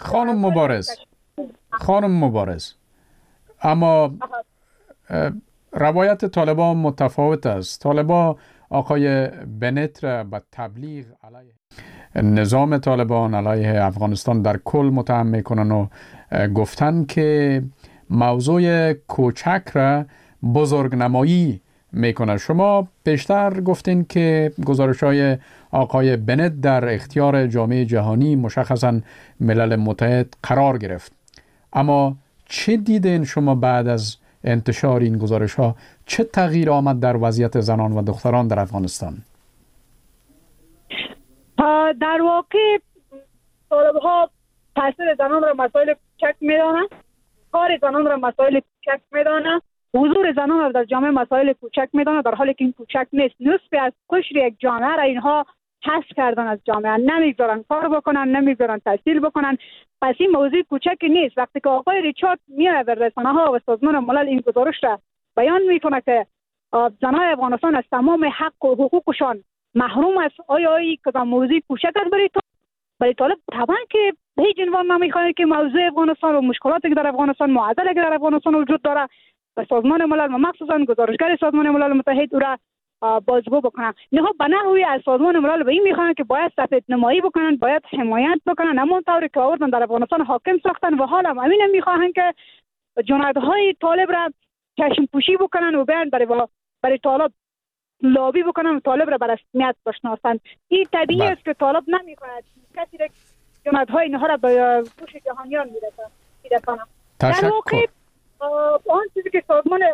خانم مبارز اما روایت طالبان متفاوت است. طالبان آقای بنت را به تبلیغ علیه نظام طالبان، علیه افغانستان در کل متهم میکنن و گفتن که موضوع کوچک را بزرگنمایی میکنه. شما بیشتر گفتین که گزارش‌های آقای بنت در اختیار جامعه جهانی، مشخصاً ملل متحد قرار گرفت. اما چه دیدین شما بعد از انتشار این گزارش‌ها؟ چه تغییر آمد در وضعیت زنان و دختران در افغانستان؟ در واقع طالب‌ها تاثیر زنان را مسائل کوچک می‌دانند، کار زنان را مسائل کوچک می‌دانند، حضور زنان را در جامعه مسائل کوچک می‌دانند، در حالی که این کوچک نیست. نصف از قشر یک جامعه را اینها حذف کردن از جامعه، نمی‌گذارن کار بکنن، نمی‌گذارن تحصیل بکنن. پس این موضوع کوچکی نیست. وقتی که آقای ریچارد میاد در رسانه‌ها و سازمان ملل این گزارش را بیان میکنه که زنان افغانستان از تمام حق و حقوقشان محروم است، آیا این کدام موضوع کوچک است برای طالب؟ طبعا که به هیچ عنوان نمیخواد که موضوع افغانستان و مشکلاتی که در افغانستان، معضلاتی که در افغانستان وجود داره و سازمان ملل و مخصوصا گزارشگر سازمان ملل متحد او را بازگو بکنن. اینها به نحوی از سازمان ملل به این میخوان که باید سفید نمایی بکنن، باید حمایت بکنن، همون طوری که آوردن در افغانستان حاکم ساختن و حالا همین میخوان که جنایت‌های طالب را چشم پوشی بکنن و بیان برای طالب لابی بکنن و طالب را بر رسمیت بشناسن. این طبیعی است که طالب نمیخواهد کسی را جنایت‌های اینها را به گوش جهانیان میرسانه. تشکر. آن چیزی که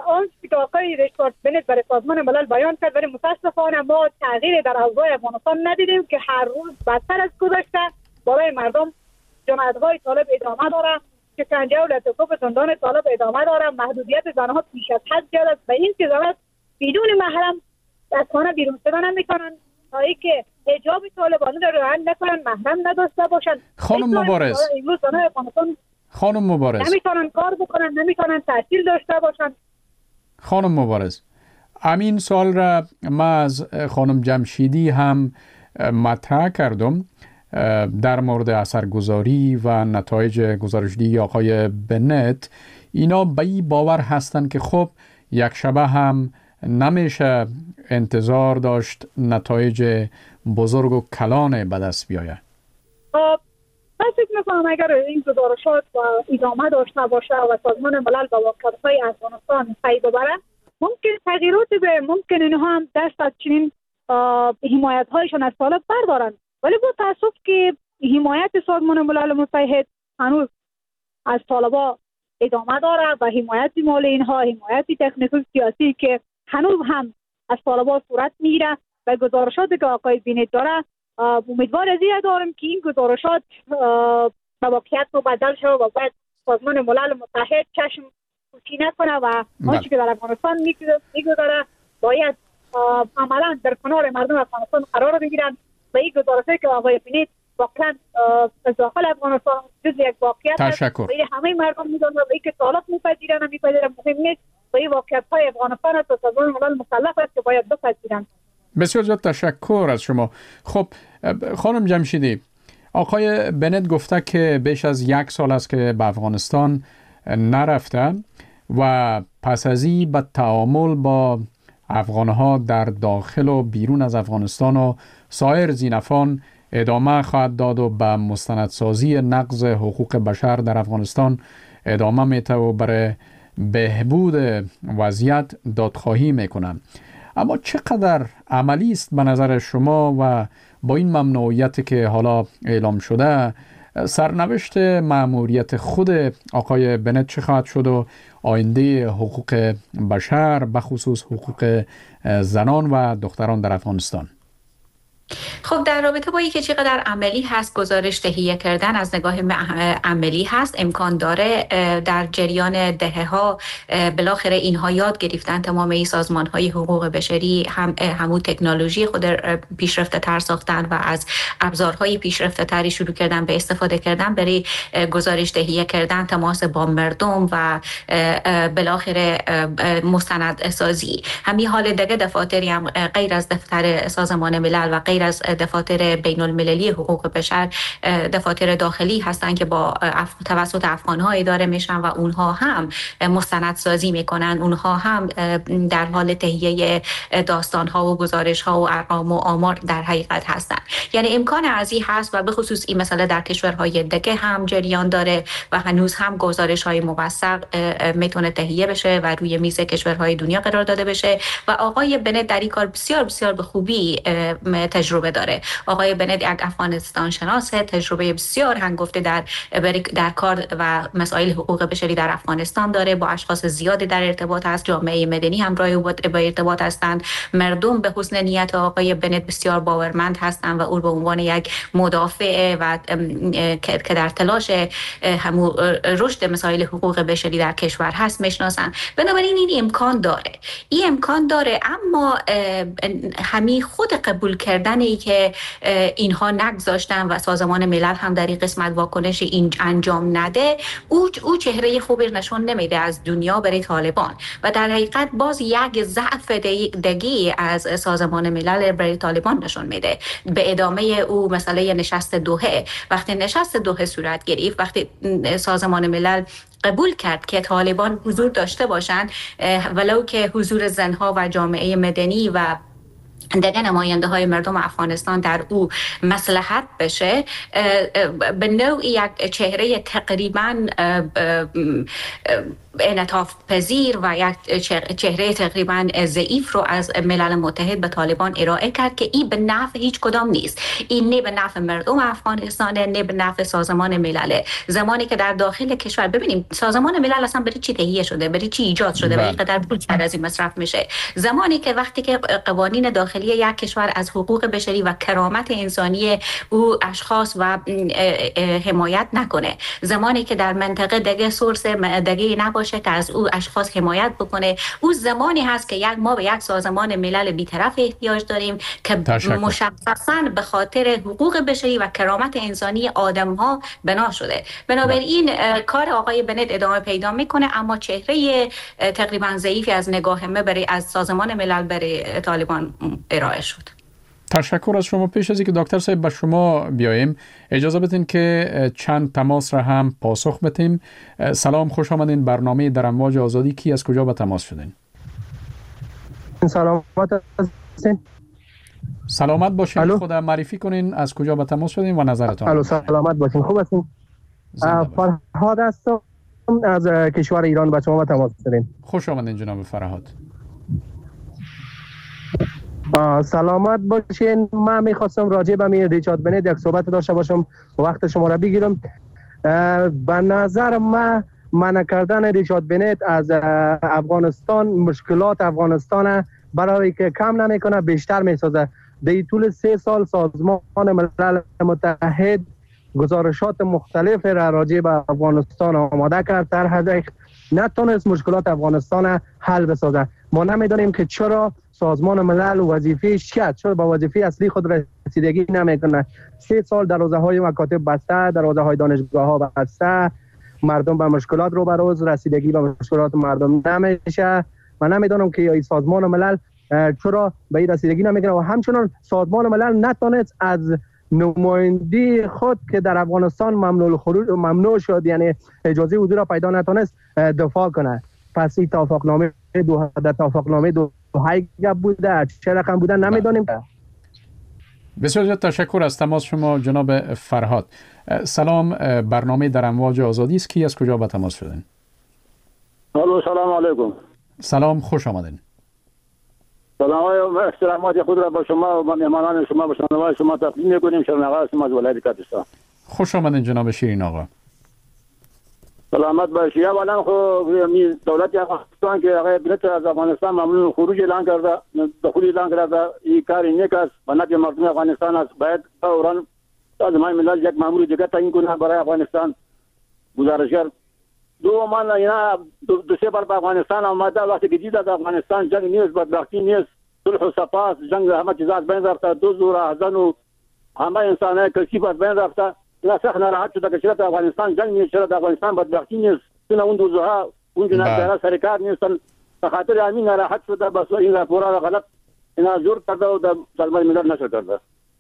آقای ریچارد بنت برای سازمان ملل بیان کرد، ولی متاسفانه ما تغییر در اوضاع افغانستان ندیدیم که هر روز بدتر از گذشته برای مردم جنایت‌های طالب ادامه داره، شکنجه و لطف‌های زندان طالب ادامه داره، محدودیت زنها بیش از حد زیاد است و این که زنان بدون محرم از خانه بیرون شدن نمی‌کنن تا اینکه حجاب طالبانی را رعایت نکنن، محرم نداشته باشن. خانم مبارز، امروز زنان افغانستان خانم مبارز نمیتونن کار بکنن، نمیتونن تحصیل داشته باشن. خانم مبارز، همین سوال را ما از خانم جمشیدی هم مطرح کردم در مورد اثرگذاری و نتایج گزارشدهی آقای بنت. اینا به این باور هستند که خب یک شبه هم نمیشه انتظار داشت نتایج بزرگ و کلان به دست بیاید. من فکر می‌کنم اگر این گزارشات ادامه داشته باشه و سازمان ملل با واقعیت‌های افغانستان پی ببره، ممکن تغییرات ممکن اینها هم دست از چنین حمایت‌هایشان از طالب بردارن، ولی با تأسف که حمایت سازمان ملل متحد هنوز از طالبا ادامه داره و حمایت مال اینها، حمایت تکنیکی سیاسی که هنوز هم از طالبا صورت میگیره و گزارشاتی که آقای بنت داره، امیدوار از این دارم که این گزارشات به واقعیت مبدل شد و باید سازمان ملل متحد چشم پوشی نکنه و آنچه که در افغانستان میگذره باید عملا در کنار مردم افغانستان قرار بگیرن و این گزارشاتی که آقای بنت واقعا از داخل افغانستان جز یک واقعیت است و همه مردم میدونن و اینکه طالب میپذیرن و میپذیرن مهم نیست و این واقعیت‌های افغانستان است و سازمان ملل مکلف است که باید بپذیرن. بسیار زیاد تشکر از شما. خب خانم جمشیدی، آقای بنت گفته که بیش از 1 سال است که به افغانستان نرفته و پس از این به تعامل با افغانها در داخل و بیرون از افغانستان و سایر زینفان ادامه خواهد داد و به مستندسازی نقض حقوق بشر در افغانستان ادامه میده و برای بهبود وضعیت دادخواهی میکنه. اما چقدر عملی است به نظر شما و با این ممنوعیتی که حالا اعلام شده سرنوشت مأموریت خود آقای بنت چه خواهد شد و آینده حقوق بشر به خصوص حقوق زنان و دختران در افغانستان؟ خب در رابطه با اینکه چقدر عملی هست گزارش تهیه کردن، از نگاه عملی هست، امکان داره در جریان دهه‌ها بالاخره اینها یاد گرفتن، تمام این سازمان‌های حقوق بشری همون تکنولوژی خود پیشرفته تر ساختن و از ابزارهای پیشرفته تری شروع کردن به استفاده کردن برای گزارش تهیه کردن، تماس با مردم و بالاخره مستند سازی. همین حال دیگه دفاتری هم غیر از دفتر سازمان ملل و غیر از دفاتر بین المللی حقوق بشر دفاتر داخلی هستن که با توسط افغان‌ها اداره میشن و اونها هم مستندسازی میکنن، اونها هم در حال تهیه داستان‌ها و گزارش‌ها و ارقام و آمار در حقیقت هستن. یعنی امکان ارزی هست و به خصوص این مسئله در کشورهای دیگه هم جریان داره و هنوز هم گزارش‌های موثق میتونه تهیه بشه و روی میز کشورهای دنیا قرار داده بشه و آقای بنت در این کار بسیار بسیار به خوبی تجربه داره. آقای بنت یک افغانستان شناسه، تجربه بسیار هنگفته در کار و مسائل حقوق بشری در افغانستان داره، با اشخاص زیادی در ارتباط است، جامعه مدنی هم راه با ارتباط هستند، مردم به حسن نیت آقای بنت بسیار باورمند هستند و او به عنوان یک مدافع و که در تلاش همون رشد مسائل حقوق بشری در کشور هست میشناسن. بنابراین این امکان داره اما همین خود قبول کردنی که اینها نگذاشتن و سازمان ملل هم در این قسمت واکنش این انجام نده، او چهره خوبی نشون نمیده از دنیا برای طالبان و در حقیقت باز یک ضعف دیگه از سازمان ملل برای طالبان نشون میده. به ادامه او مسئله نشست دوحه، وقتی نشست دوحه صورت گرفت، وقتی سازمان ملل قبول کرد که طالبان حضور داشته باشند ولو که حضور زنها و جامعه مدنی و دیگر نماینده های مردم افغانستان در او مصلحت بشه، به نوعی یک چهره تقریباً انعطاف پذیر و یک چهره تقریباً ضعیف رو از ملل متحد به طالبان ارائه کرد که این به نفع هیچ کدام نیست. این نه به نفع مردم افغانستان، نه به نفع سازمان ملل. زمانی که در داخل کشور ببینیم سازمان ملل اصلا برای چی تهیه شده، برای چی ایجاد شده و اینقدر پول از این مصرف میشه، زمانی که وقتی که قوانین داخلی یک کشور از حقوق بشری و کرامت انسانی او اشخاص و حمایت نکنه، زمانی که در منطقه دیگه سورس دیگه نباشه که از او اشخاص حمایت بکنه، او زمانی هست که ما به یک سازمان ملل بی‌طرف احتیاج داریم که مشخصاً به خاطر حقوق بشری و کرامت انسانی آدم‌ها بنا شده. بنابراین کار آقای بنت ادامه پیدا میکنه، اما چهره تقریباً ضعیفی از نگاه ما برای از سازمان ملل برای طالبان ارائه شد. تشکر از شما. پیش از اینکه دکتر صاحب به شما بیاییم اجازه بدین که چند تماس را هم پاسخ بدیم. سلام، خوش آمدین. برنامه در امواج آزادی. کی از کجا به تماس شدین؟ سلامت باشین. خود معرفی کنین، از کجا به تماس شدین و نظرتان. سلامت باشین. خوب هستین؟ فرهاد هستم از کشور ایران، به شما به تماس شدین. خوش آمدین جناب فرهاد. سلامت باشین. من میخواستم راجع به ریچارد بنت یک صحبت داشته باشم، وقت شما را بگیرم. به نظر من منع کردن ریچارد بنت از افغانستان مشکلات افغانستان برای که کم نمیکنه بیشتر میسازه. در طول 3 سال سازمان ملل متحد گزارشات مختلف را راجع به افغانستان آماده کرد، در حد نتونست مشکلات افغانستان حل بسازه. ما نمیدونیم که چرا سازمان ملل وظیفه‌اش چرا با وظیفه اصلی خود رسیدگی نمیکنه. 3 سال دروازه‌های مکاتب بسته، دروازه‌های دانشگاه‌ها بسته، مردم به مشکلات روبروز، رسیدگی به مشکلات مردم نمیشه. من نمیدونم که این سازمان ملل چرا به این رسیدگی نمیکنه و همچنان سازمان ملل نتونست از نمایندگی خود که در افغانستان ممنوع شد، یعنی اجازه حضور را پیدا نتونست، دفاع کنه. پس این توافقنامه دوحه بوده، چه رقم بوده نمیدونیم. بسیار زیاد تشکر از تماس شما جناب فرهاد. سلام، برنامه در امواج آزادی است. کی از کجا به تماس شدین؟ سلام علیکم. سلام، خوش آمدین. سلام و احترامات خود را با شما و مهمانان شما و شنوندگان شما تقدیم می‌کنیم. شیرین آقا شما از ولایت کردستان. خوش آمدین جناب شیرین آقا. سلامت باشید. اولا خب دولت افغانستان که آقای بنت از افغانستان ممنوع خروج اعلان کرده، دخول اعلان کرده، این کار نیک است و نفع مردم افغانستان است. باید فوراً سازمان ملل یک مأمور دیگر تعیین کنه برای افغانستان. گزارشگر من اینا 2-3 بار به افغانستان آمده، وقتی که دید از افغانستان جنگ نیست، بدبختی نیست، صلح و صفا، جنگ همه چیز از بین رفته، دزد و راهزن و همه انسان‌های کثیف از بین رفته. اینا سخت ناراحت شده که چرا افغانستان جنگ نیست، چرا افغانستان بدبختی نیست، چرا اون دوزها اون جنایتکارا سرکار نیستن. به خاطر همین ناراحت شده. بس این راپورا غلط اینا جور کرده و در سازمان ملل نشر کرده.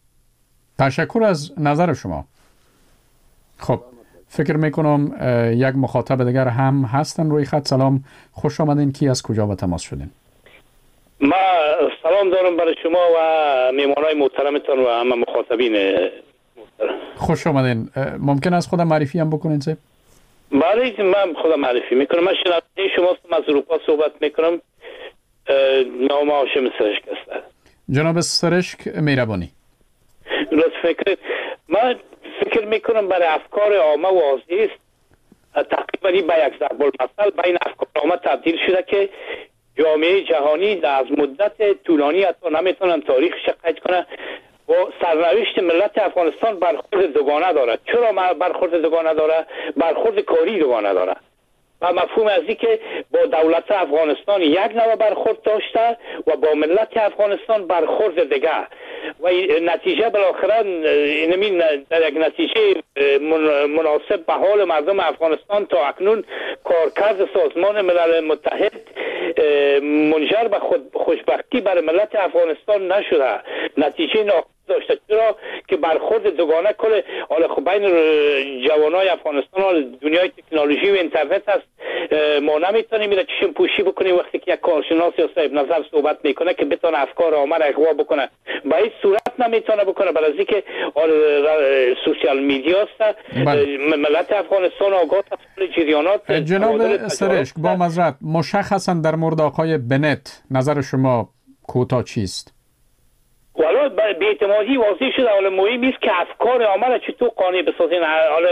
تشکر از نظر شما. خب فکر میکنم یک مخاطب دیگر هم هستن روی خط. سلام، خوش آمدین. کی از کجا به تماس شدین؟ ما سلام دارم برای شما و میمانای محترمتان و همه مخاطبین محترم. خوش آمدین. ممکن است خودم معرفی هم بکنین سه؟ بله من خودم معرفی میکنم. من شنونده شماستم، از اروپا صحبت میکنم. نام هاشم سرشک است. جناب سرشک مهربانی. راست من فکر میکنم برای افکار عامه واضح است تقریبا به یک ضرب المثل بین افکار عامه تبدیل شده که جامعه جهانی از مدت طولانی حتی نمیتونن تاریخش قید کنه و سرنوشت ملت افغانستان برخورد دوگانه داره. چرا برخورد دوگانه داره؟ برخورد کاری دوگانه داره و مفهوم از این که با دولت افغانستان یک نوع برخورد داشته و با ملت افغانستان برخورد دیگه و نتیجه بالاخره در یک نتیجه مناسب به حال مردم افغانستان تا اکنون کارکرد سازمان ملل متحد منجر به خوشبختی برای ملت افغانستان نشده. نتیجه داشته. چرا که برخورد دوگانه کل حالا خب بین جوانای افغانستان و دنیای تکنولوژی و اینترنت است. ما نمیتونیم میره چشم پوشی بکنیم وقتی که یک کارشناس یا صاحب نظر صحبت میکنه که بتونه افکار عامه را اغوا بکنه. به هیچ صورت نمیتونه بکنه برای اینکه سوشال میدیا است. ملت افغانستان آگاه از جریانات. جناب سرشک با معذرت مشخصا در مورد آقای بنت نظر شما کوتاه چیست؟ والا به اعتمادی واضح شده. حالا مهم است که افکار عامه را چطور قانع بسازین. حالا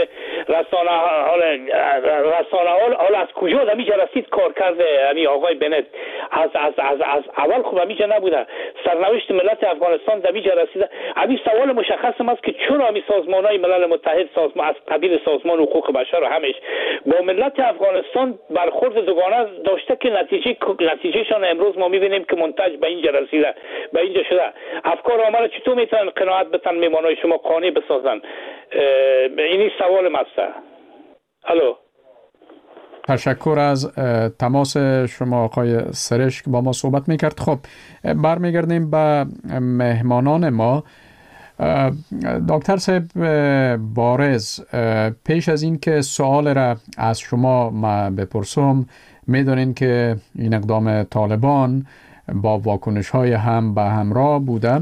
رسانه حالا از کجا دمیجا رسید کارکرد همین آقای بنت از اول خب همیجا نبوده. سرنوشت ملت افغانستان دمیجا رسیده. همین سوال مشخص است که چرا همین سازمان‌های ملل متحد از قبیل سازمان حقوق بشر و همش با ملت افغانستان برخورد دوگانه داشته که نتیجهشان امروز ما می‌بینیم که منتج به اینجا رسیده، به اینجا شده. افکار عامه را چطور میتونن قناعت بتن میمانای شما قانع بسازن؟ اینی سوال ماست. الو. تشکر از تماس شما آقای سرشک با ما صحبت میکرد. خب برمیگردیم به مهمانان ما. دکتر صاحب بارز، پیش از این که سوال را از شما بپرسم، میدونین که این اقدام طالبان با واکنش‌های هم به همراه بوده.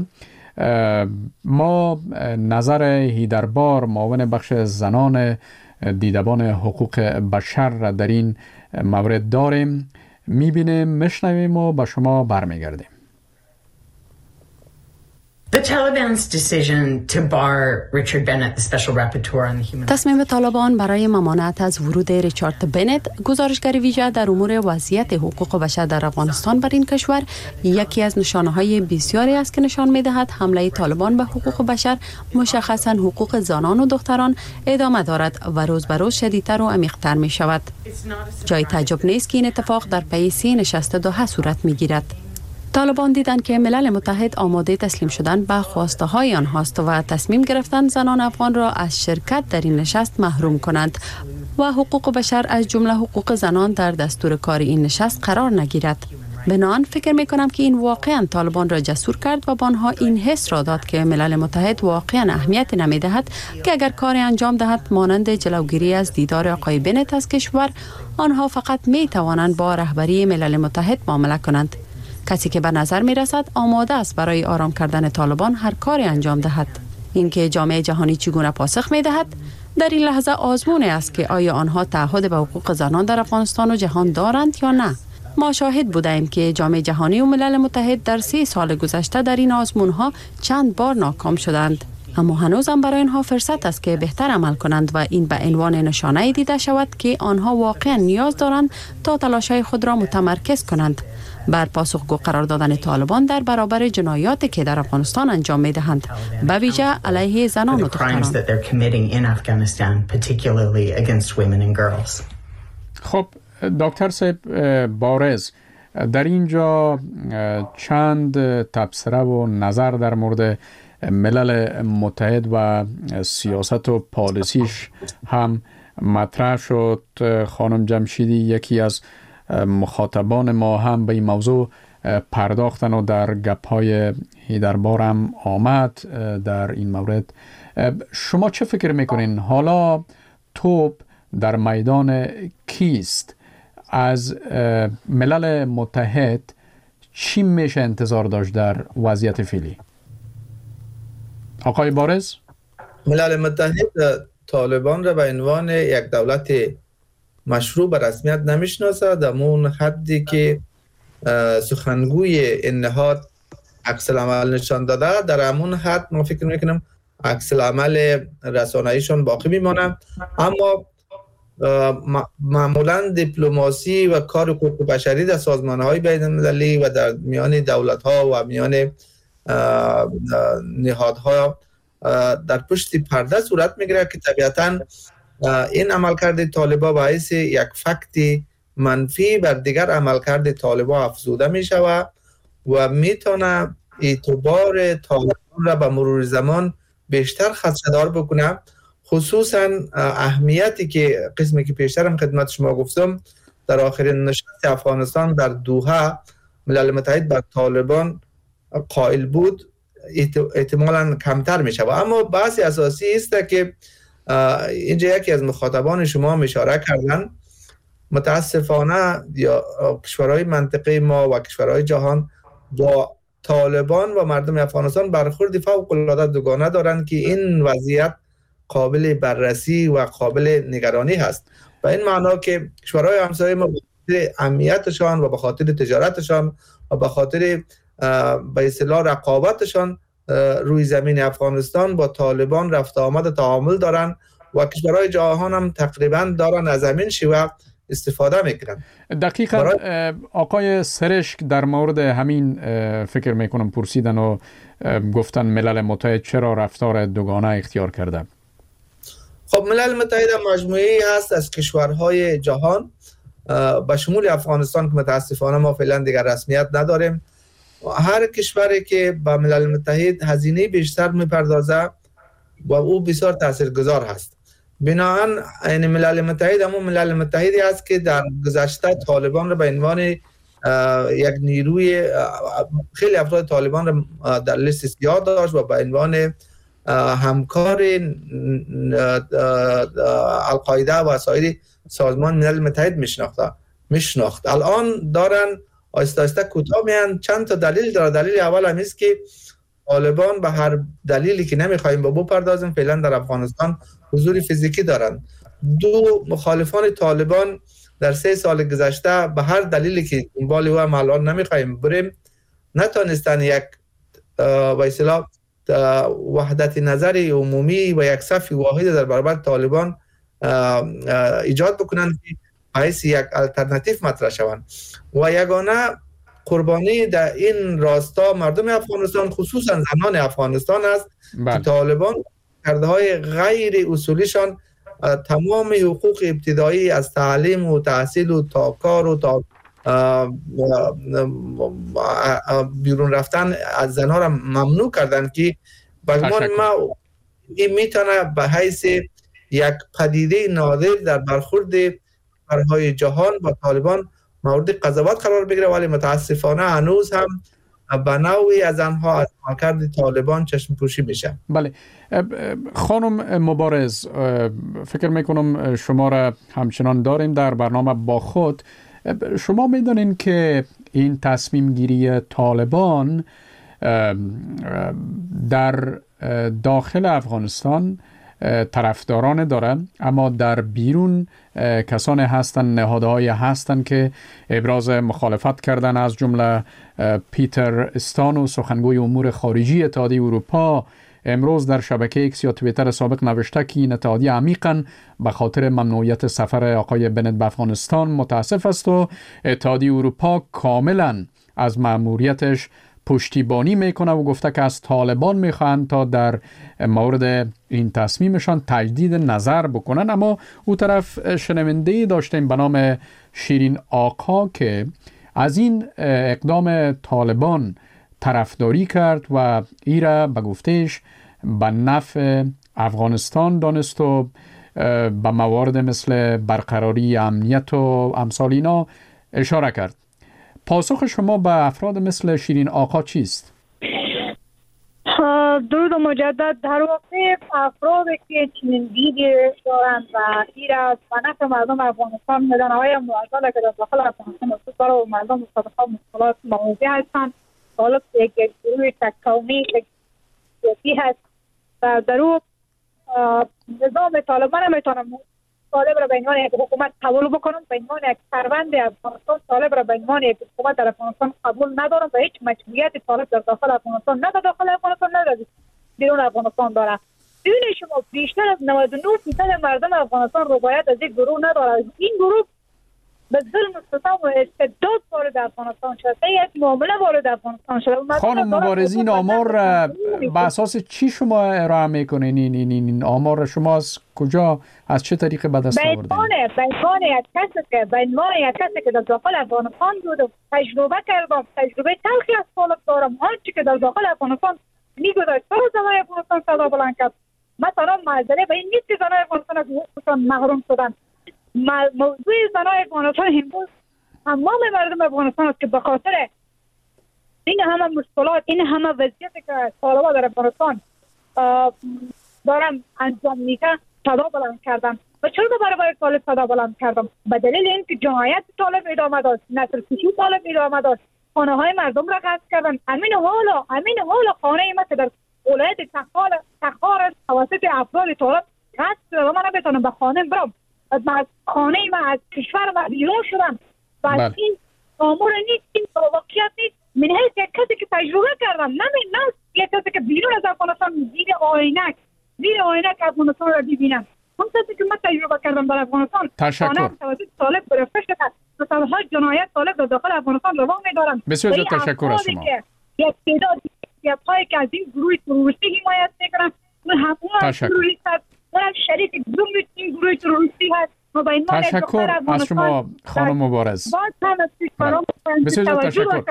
ما نظر هیدربار معاون بخش زنان دیدبان حقوق بشر را در این مورد داریم. میبینیم، میشنویم و به شما برمیگردیم. تصمیم طالبان برای ممانعت از ورود ریچارد بنت، گزارشگر ویژه در امور وضعیت حقوق بشر در افغانستان بر این کشور، یکی از نشانه‌های بسیاری است که نشان می‌دهد حمله طالبان به حقوق بشر، مشخصاً حقوق زنان و دختران، ادامه دارد و روز به روز شدیدتر و عمیق‌تر می‌شود. جای تعجب نیست که این اتفاق در پی 30 نشست دوحه صورت می‌گیرد. طالبان دیدند که ملل متحد آماده تسلیم شدن به خواسته های آنهاست و تصمیم گرفتند زنان افغان را از شرکت در این نشست محروم کنند و حقوق بشر از جمله حقوق زنان در دستور کار این نشست قرار نگیرد. بنابراین فکر می کنم که این واقعا طالبان را جسور کرد و به آنها این حس را داد که ملل متحد واقعا اهمیت نمی دهد که اگر کار انجام دهد مانند جلوگیری از دیدار آقای بنت از کشور، آنها فقط می توانند با رهبری ملل متحد معامله کنند. کسی که به نظر می رسد آماده است برای آرام کردن طالبان هر کاری انجام دهد. اینکه جامعه جهانی چگونه پاسخ می دهد در این لحظه آزمون است که آیا آنها تعهد به حقوق زنان در افغانستان و جهان دارند یا نه. ما شاهد بودیم که جامعه جهانی و ملل متحد در 30 سال گذشته در این آزمون ها چند بار ناکام شدند، اما هنوزم برای آنها فرصت است که بهتر عمل کنند و این به عنوان نشانه دیده شود که آنها واقعا نیاز دارند تا تلاش‌های خود را متمرکز کنند بر پاسخگو قرار دادن طالبان در برابر جنایاتی که در افغانستان انجام می‌دهند، به ویژه علیه زنان و دختران. خب دکتر صاحب بارز، در اینجا چند تبصره و نظر در مورد ملل متحد و سیاست و پالیسیش هم مطرح شد. خانم جمشیدی یکی از مخاطبان ما هم به این موضوع پرداختن و در گپ‌های دربارم آمد در این مورد. شما چه فکر میکنین حالا توپ در میدان کیست؟ از ملل متحد چی میشه انتظار داشت در وضعیت فعلی؟ آقای بارز؟ ملل متحد طالبان را به عنوان یک دولت مشروع به رسمیت نمیشناسه، در اون حدی که سخنگوی این نهاد عکس العمل نشان داده، در همون حد ما فکر میکنم عکس العمل رسانه‌ایشون باقی میمانه. اما معمولا دیپلماسی و کار حقوق بشری در سازمان‌های بین‌المللی و در میان دولت‌ها و میان نهادها در پشت پرده صورت میگیره که طبیعتاً این عملکرد طالبان باعث یک فکت منفی بر دیگر عملکرد طالبان افزوده میشود و میتونه اعتبار طالبان را به مرور زمان بیشتر خدشه‌دار بکنه، خصوصا اهمیتی که قسمی که پیشترم خدمت شما گفتم در آخرین نشست افغانستان در دوحه ملل متحد بر طالبان قائل بود احتمالاً کمتر می شود. اما بحث اساسی است که اینجا یکی از مخاطبان شما اشاره کردن، متاسفانه یا کشورهای منطقه ما و کشورهای جهان با طالبان و مردم افغانستان برخورد فوق‌العاده دوگانه دارند که این وضعیت قابل بررسی و قابل نگرانی هست. و این معنا که کشورهای همسایه ما به خاطر امنیتشان و به خاطر تجارتشان و به خاطر به اصطلاح رقابتشان روی زمین افغانستان با طالبان رفت آمد تعامل دارن و کشورهای جهان هم تقریبا دارن از همین شیوه استفاده میکنن. دقیقا آقای سرشک در مورد همین فکر میکنم پرسیدن و گفتن ملل متحد چرا رفتار دوگانه اختیار کرده؟ خب ملل متحد مجموعه‌ای هست از کشورهای جهان به شمول افغانستان که متاسفانه ما فعلا دیگر رسمیت نداریم. هر کشوری که به ملل متحد هزینه بیشتر میپردازه و او بسیار تاثیرگذار هست. بنابراین این ملل متحد همون ملل متحدی است که در گذشته طالبان را به عنوان یک نیروی، خیلی افراد طالبان را در لیست سیاه داشت و به عنوان همکار القاعده و سایر سازمان ملل متحد میشناخت. الان دارن آهسته آهسته کوتاه میان. چند تا دلیل داره. دلیل اول هم است که طالبان به هر دلیلی که نمیخوایم با بپردازیم فعلا در افغانستان حضور فیزیکی دارن. دو، مخالفان طالبان در 3 سال گذشته به هر دلیلی که دنبال او هم الان نمیخوایم بریم نتونستن یک به اصطلاح وحدت نظر عمومی و یک صف واحد در برابر طالبان ایجاد بکنن که باعث یک الटरनेटिव مطرح شوند. و یگانه قربانی در این راستا مردم افغانستان خصوصا زنان افغانستان است که طالبان کردهای غیر اصولیشان تمام حقوق ابتدایی از تعلیم و تحصیل و تا کار و تا بیرون رفتن از زنها را ممنوع کردن که بگمان ما این میتونه به حیث یک پدیده نادر در برخورد کشورهای جهان با طالبان مورد قضاوت قرار بگیره، ولی متاسفانه هنوز هم به نوعی از آنها از عملکرد طالبان چشم پوشی میشه. بله خانم مبارز، فکر میکنم شما را همچنان داریم در برنامه با خود. شما میدونین که این تصمیم گیری طالبان در داخل افغانستان طرفداران دارن، اما در بیرون کسان هستن، نهادهای هستن که ابراز مخالفت کردن، از جمله پیتر استانو سخنگوی امور خارجی اتحادیه اروپا امروز در شبکه ایکس یا توییتر سابق نوشته که این اتحادیه عمیقاً به خاطر ممنوعیت سفر آقای بنت به افغانستان متاسف است و اتحادیه اروپا کاملاً از مأموریتش پشتیبانی میکنه و گفته که از طالبان میخواهند تا در مورد این تصمیمشان تجدید نظر بکنن. اما او طرف شنونده داشتیم به نام شیرین آقا که از این اقدام طالبان طرفداری کرد و ایره به گفتهش به نفع افغانستان دانست و به موارد مثل برقراری امنیت و امثال اینا اشاره کرد. پاسخ شما به افراد مثل شیرین آقا چیست؟ درود مجدد. در واقع افرادی که چنین دیدی دارند و ایرا و نفع مردم افغانستان میدانهای معضل که در داخل افغانستان وجود داره و مردم مصادفات مشکلات مواجه هستند. حالا یک گروه تک‌قومی سیاسی هست و در او نظام طالبان نمیتونم طالب را به عنوان یک حکومت قبول بکنم، به عنوان یک سروند افغانستان طالب را به عنوان یک حکومت در افغانستان قبول ندارم و هیچ مشروعیت طالب در داخل افغانستان نه در داخل افغانستان نه در بیرون افغانستان داره. ببینید شما بیشتر از 99% مردم افغانستان رضایت از یک گروه نداره. این گروه به ظلم و ستم و استبداد وارد افغانستان شده، یک معامله وارد افغانستان شده. خانم مبارزین آمار به اساس چی شما ارائه میکنین؟ این آمار شما از کجا از چه طریقه به دست آوردین؟ به عنوان یک کسی که در داخل افغانستان بودم، تجربه کردم، تجربه تلخی از طالب دارم. آنچه که در داخل افغانستان میگذاشت تا زنای افغانستان صدا بلند کرد. مثلا معذره به این نیست که زنای افغانستان از حقوقشان محروم شدن. موضوع زنای افغانستان امروز تمام مردم افغانستان است که به خاطر این همه مشکلات، این همه وضعیتی که طالبان در افغانستان دارن انجام میده صدا بلند کردن. و چرا برای طالب صدا بلند کردم؟ به دلیل اینکه جنایت طالب ادامه داشت، نسل کشی طالب ادامه داشت، خانه های مردم را غصب کردن. امین حالا خانه ما که در ولایت تخار توسط افراد طالب غصب شده و من نمیتونم به خانه برم. از خانه من از کشور من بیرون شدم و از این امور نیست، این واقعیت نیست. من هیچ یک کسی که تجربه کردم نه یک کسی که بیرون از افغانستان زیر آینک افغانستان را ببینم. اون کسی که من تجربه کردم در افغانستان تشکر. توسط طالب گرفته شده و سالها جنایت طالب در داخل افغانستان روان می‌دارن. بسیار تشکر از شما. یک تعداد هایی که از این گروه تروریستی حمایت می‌کنن و همون تروریست اونم شریک این گروه تروریستی هست. تشکر از شما خانم مبارز. بسیار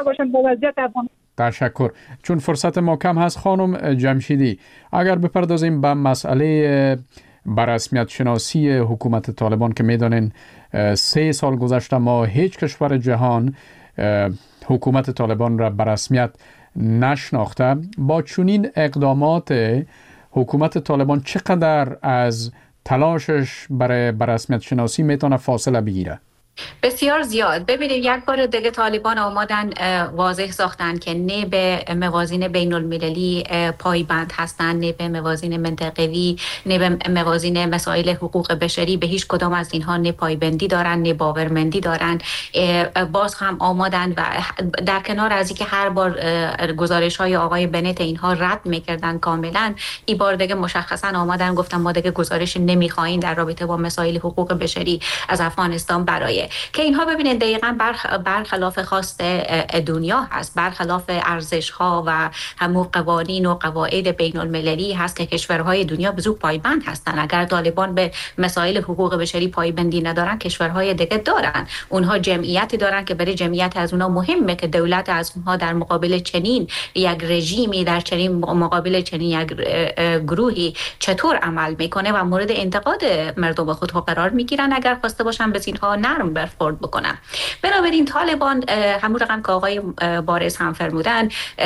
تشکر. چون فرصت ما کم هست خانم جمشیدی، اگر بپردازیم به مسئله بررسمیت شناسی حکومت طالبان که میدانین 3 سال گذشته ما هیچ کشور جهان حکومت طالبان را بررسمیت نشناخته. با چنین اقدامات حکومت طالبان چقدر از تلاشش برای رسمیت شناسی میتونه فاصله بگیره؟ بسیار زیاد. ببینید یک بار دیگه طالبان آمدن واضح ساختن که نه به موازین بین المللی پایبند هستن، نه به موازین منطقوی، نه به موازین مسائل حقوق بشری، به هیچ کدام از اینها نه پایبندی دارن نه باورمندی دارن. باز هم آمدن و در کنار از اینکه هر بار گزارش های آقای بنت اینها رد میکردن کاملا، این بار دیگه مشخصا آمدن گفتن ما دیگه گزارش نمیخوایم در رابطه با مسائل حقوق بشری از افغانستان برای که اینها ببینید دقیقاً برخلاف خواست دنیا هست، برخلاف ارزش ها و همون قوانین و قواعد بین المللی هست که کشورهای دنیا به زور پایبند هستن. اگر طالبان به مسائل حقوق بشری پایبندی ندارن، کشورهای دیگه دارن. اونها جمعیتی دارن که برای جمعیت از اونها مهمه که دولت از اونها در مقابل چنین یک رژیمی، در چنین مقابل چنین یک گروهی چطور عمل میکنه و مورد انتقاد مردم خود قرار میگیرن اگر خواسته باشن به اینها نرم برخورد بکنن. بنابراین طالبان همون رقم که آقای بارز هم فرمودن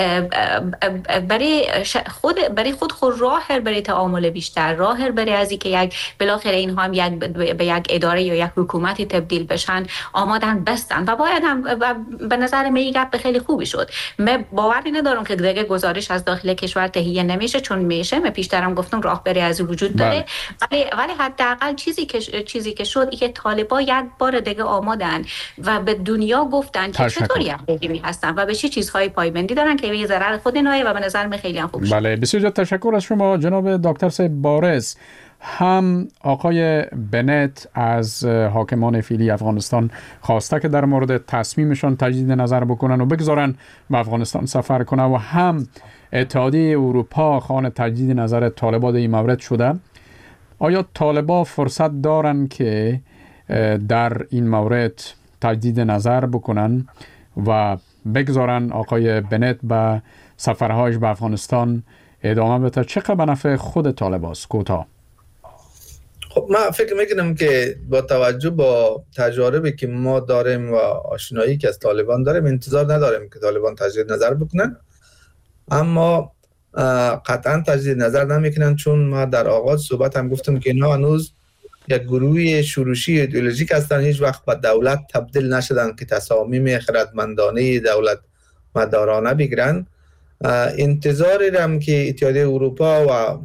برای خود راه برای تعامل بیشتر، راه برای از اینکه یک بالاخره اینها هم به یک اداره یا یک حکومتی تبدیل بشن آمادن بستن و باید هم به نظر من یک گپ خیلی خوبی شد. من باوری ندارم که دیگه گزارش از داخل کشور تهیه نمیشه، چون میشه. من پیشترم گفتم راهبری از وجود داره، ولی حداقل چیزی که شد این که طالبان یک بار دیگه آمادن و به دنیا گفتن که چطوری رژیمی هستن و به چه چیزهای پایبندی دارن که به ضرر خود اینها و به نظر من خیلی هم خوب شد. بله، بسیار تشکر از شما جناب دکتر صاحب بارز. هم آقای بنت از حاکمان فعلی افغانستان خواسته که در مورد تصمیمشان تجدید نظر بکنن و بگذارن به افغانستان سفر کنه و هم اتحادیه اروپا خواهان تجدید نظر طالبان در این مورد شده. آیا طالبان فرصت دارن که در این مورد تجدید نظر بکنن و بگذارن آقای بنت به سفرهایش به افغانستان ادامه بده؟ چقدر به نفع خود طالبان است؟ کوتاه. خب من فکر میکنم که با توجه با تجاربی که ما داریم و آشنایی که از طالبان داریم انتظار نداریم که طالبان تجدید نظر بکنن، اما قطعا تجدید نظر نمیکنن، چون ما در آغاز صحبت هم گفتم که اینا هنوز یک گروه شورشی ایدئولوژیک هستن، هیچ وقت به دولت تبدیل نشدن که تصامیم خردمندانه دولت مدارانه بگیرن. انتظاری رم که اتحادیه اروپا و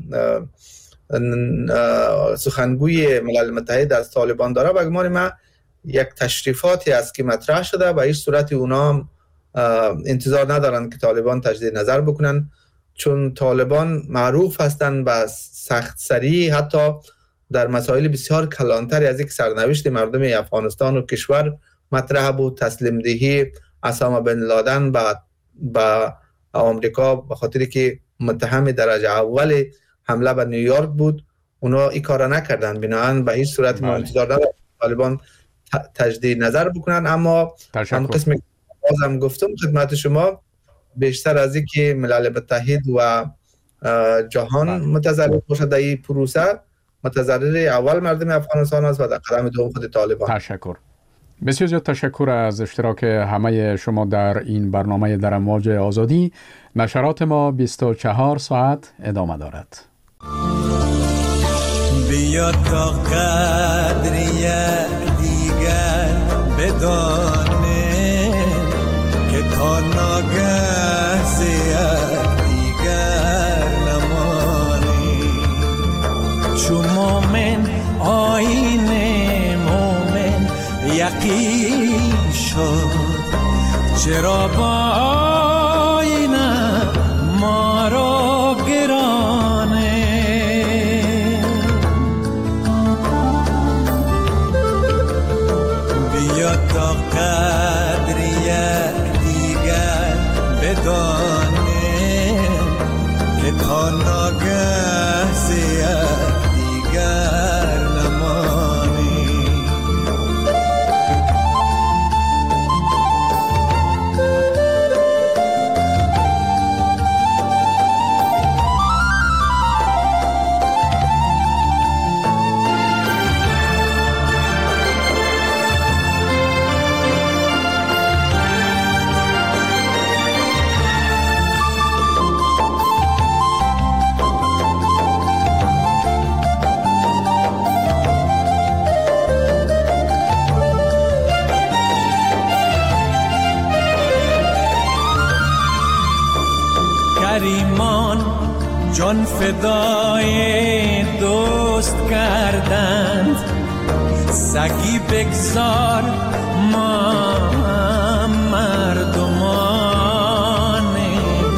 سخنگوی ملل متحد از طالبان داره، به گمان من یک تشریفاتی است که مطرح شده، به هیچ صورت اونا انتظار ندارن که طالبان تجدید نظر بکنن، چون طالبان معروف هستند به سخت سری، حتی در مسائل بسیار کلانتری از یک سرنوشت مردم افغانستان و کشور مطرح بود، تسلیم دهی اسامه بن لادن به آمریکا به خاطری که متهم درجه اول حمله به نیویورک بود. اونا این کارا نکردن، بنابراین به هیچ صورت ما انتظار نداریم طالبان تجدید نظر بکنن. اما هم قسمی که بازم گفتم خدمت شما، بیشتر از این که ملل متحد و جهان متضرر باشه در این پروسه، متضرر اول مردم افغانستان است و در قدم دوم خود طالبان. تشکر. بسیار زیاد تشکر از اشتراک همه شما در این برنامه در امواج آزادی. نشرات ما 24 ساعت ادامه دارد. بیا تا قدری دیگر بدانه که تا ناگه زیاد دیگر نمانی، چو مومن آینه یقین شد، چرا با آینه ما را گرانه. بیا تا قدری دیگر بدانه که تا ناگه زیاد دیگر نمانی. جان فدای دوست کردند، سگی بگذار ما مردمانیم.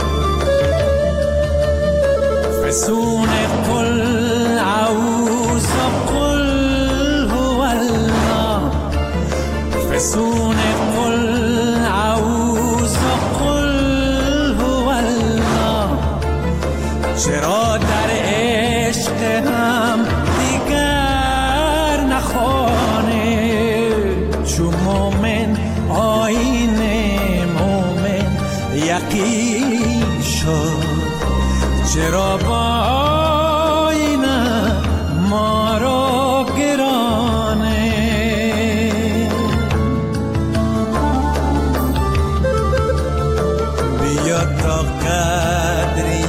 فسون قل اعوذ قل هو الله، فسون قل اعوذ قل هو الله. چرا در عشق هم دیگر نخوانه، چو مومن آیین مومن یقین شد، چرا با آینه ما را گرانه. بیا تا قدری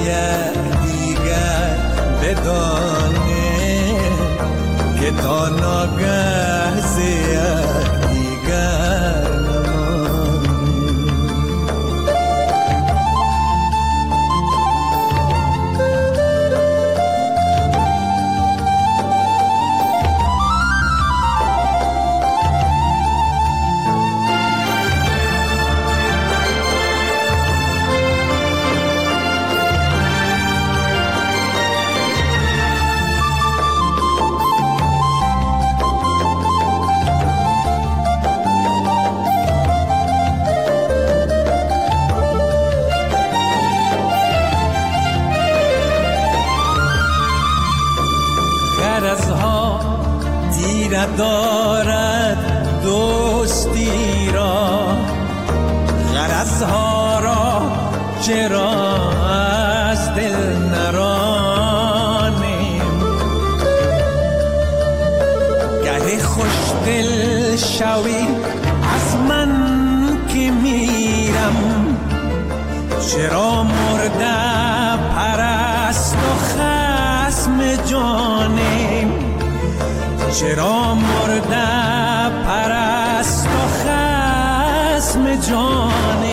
بدانه که تا ناگه زیاد دیگر دارد دوستی را، غرضها را چرا از دل نرانیم. گه خوش دل شوی از من که میرم، چرا مرده پر خصم جانیم، چرا مرده پرست و خصم جانیم.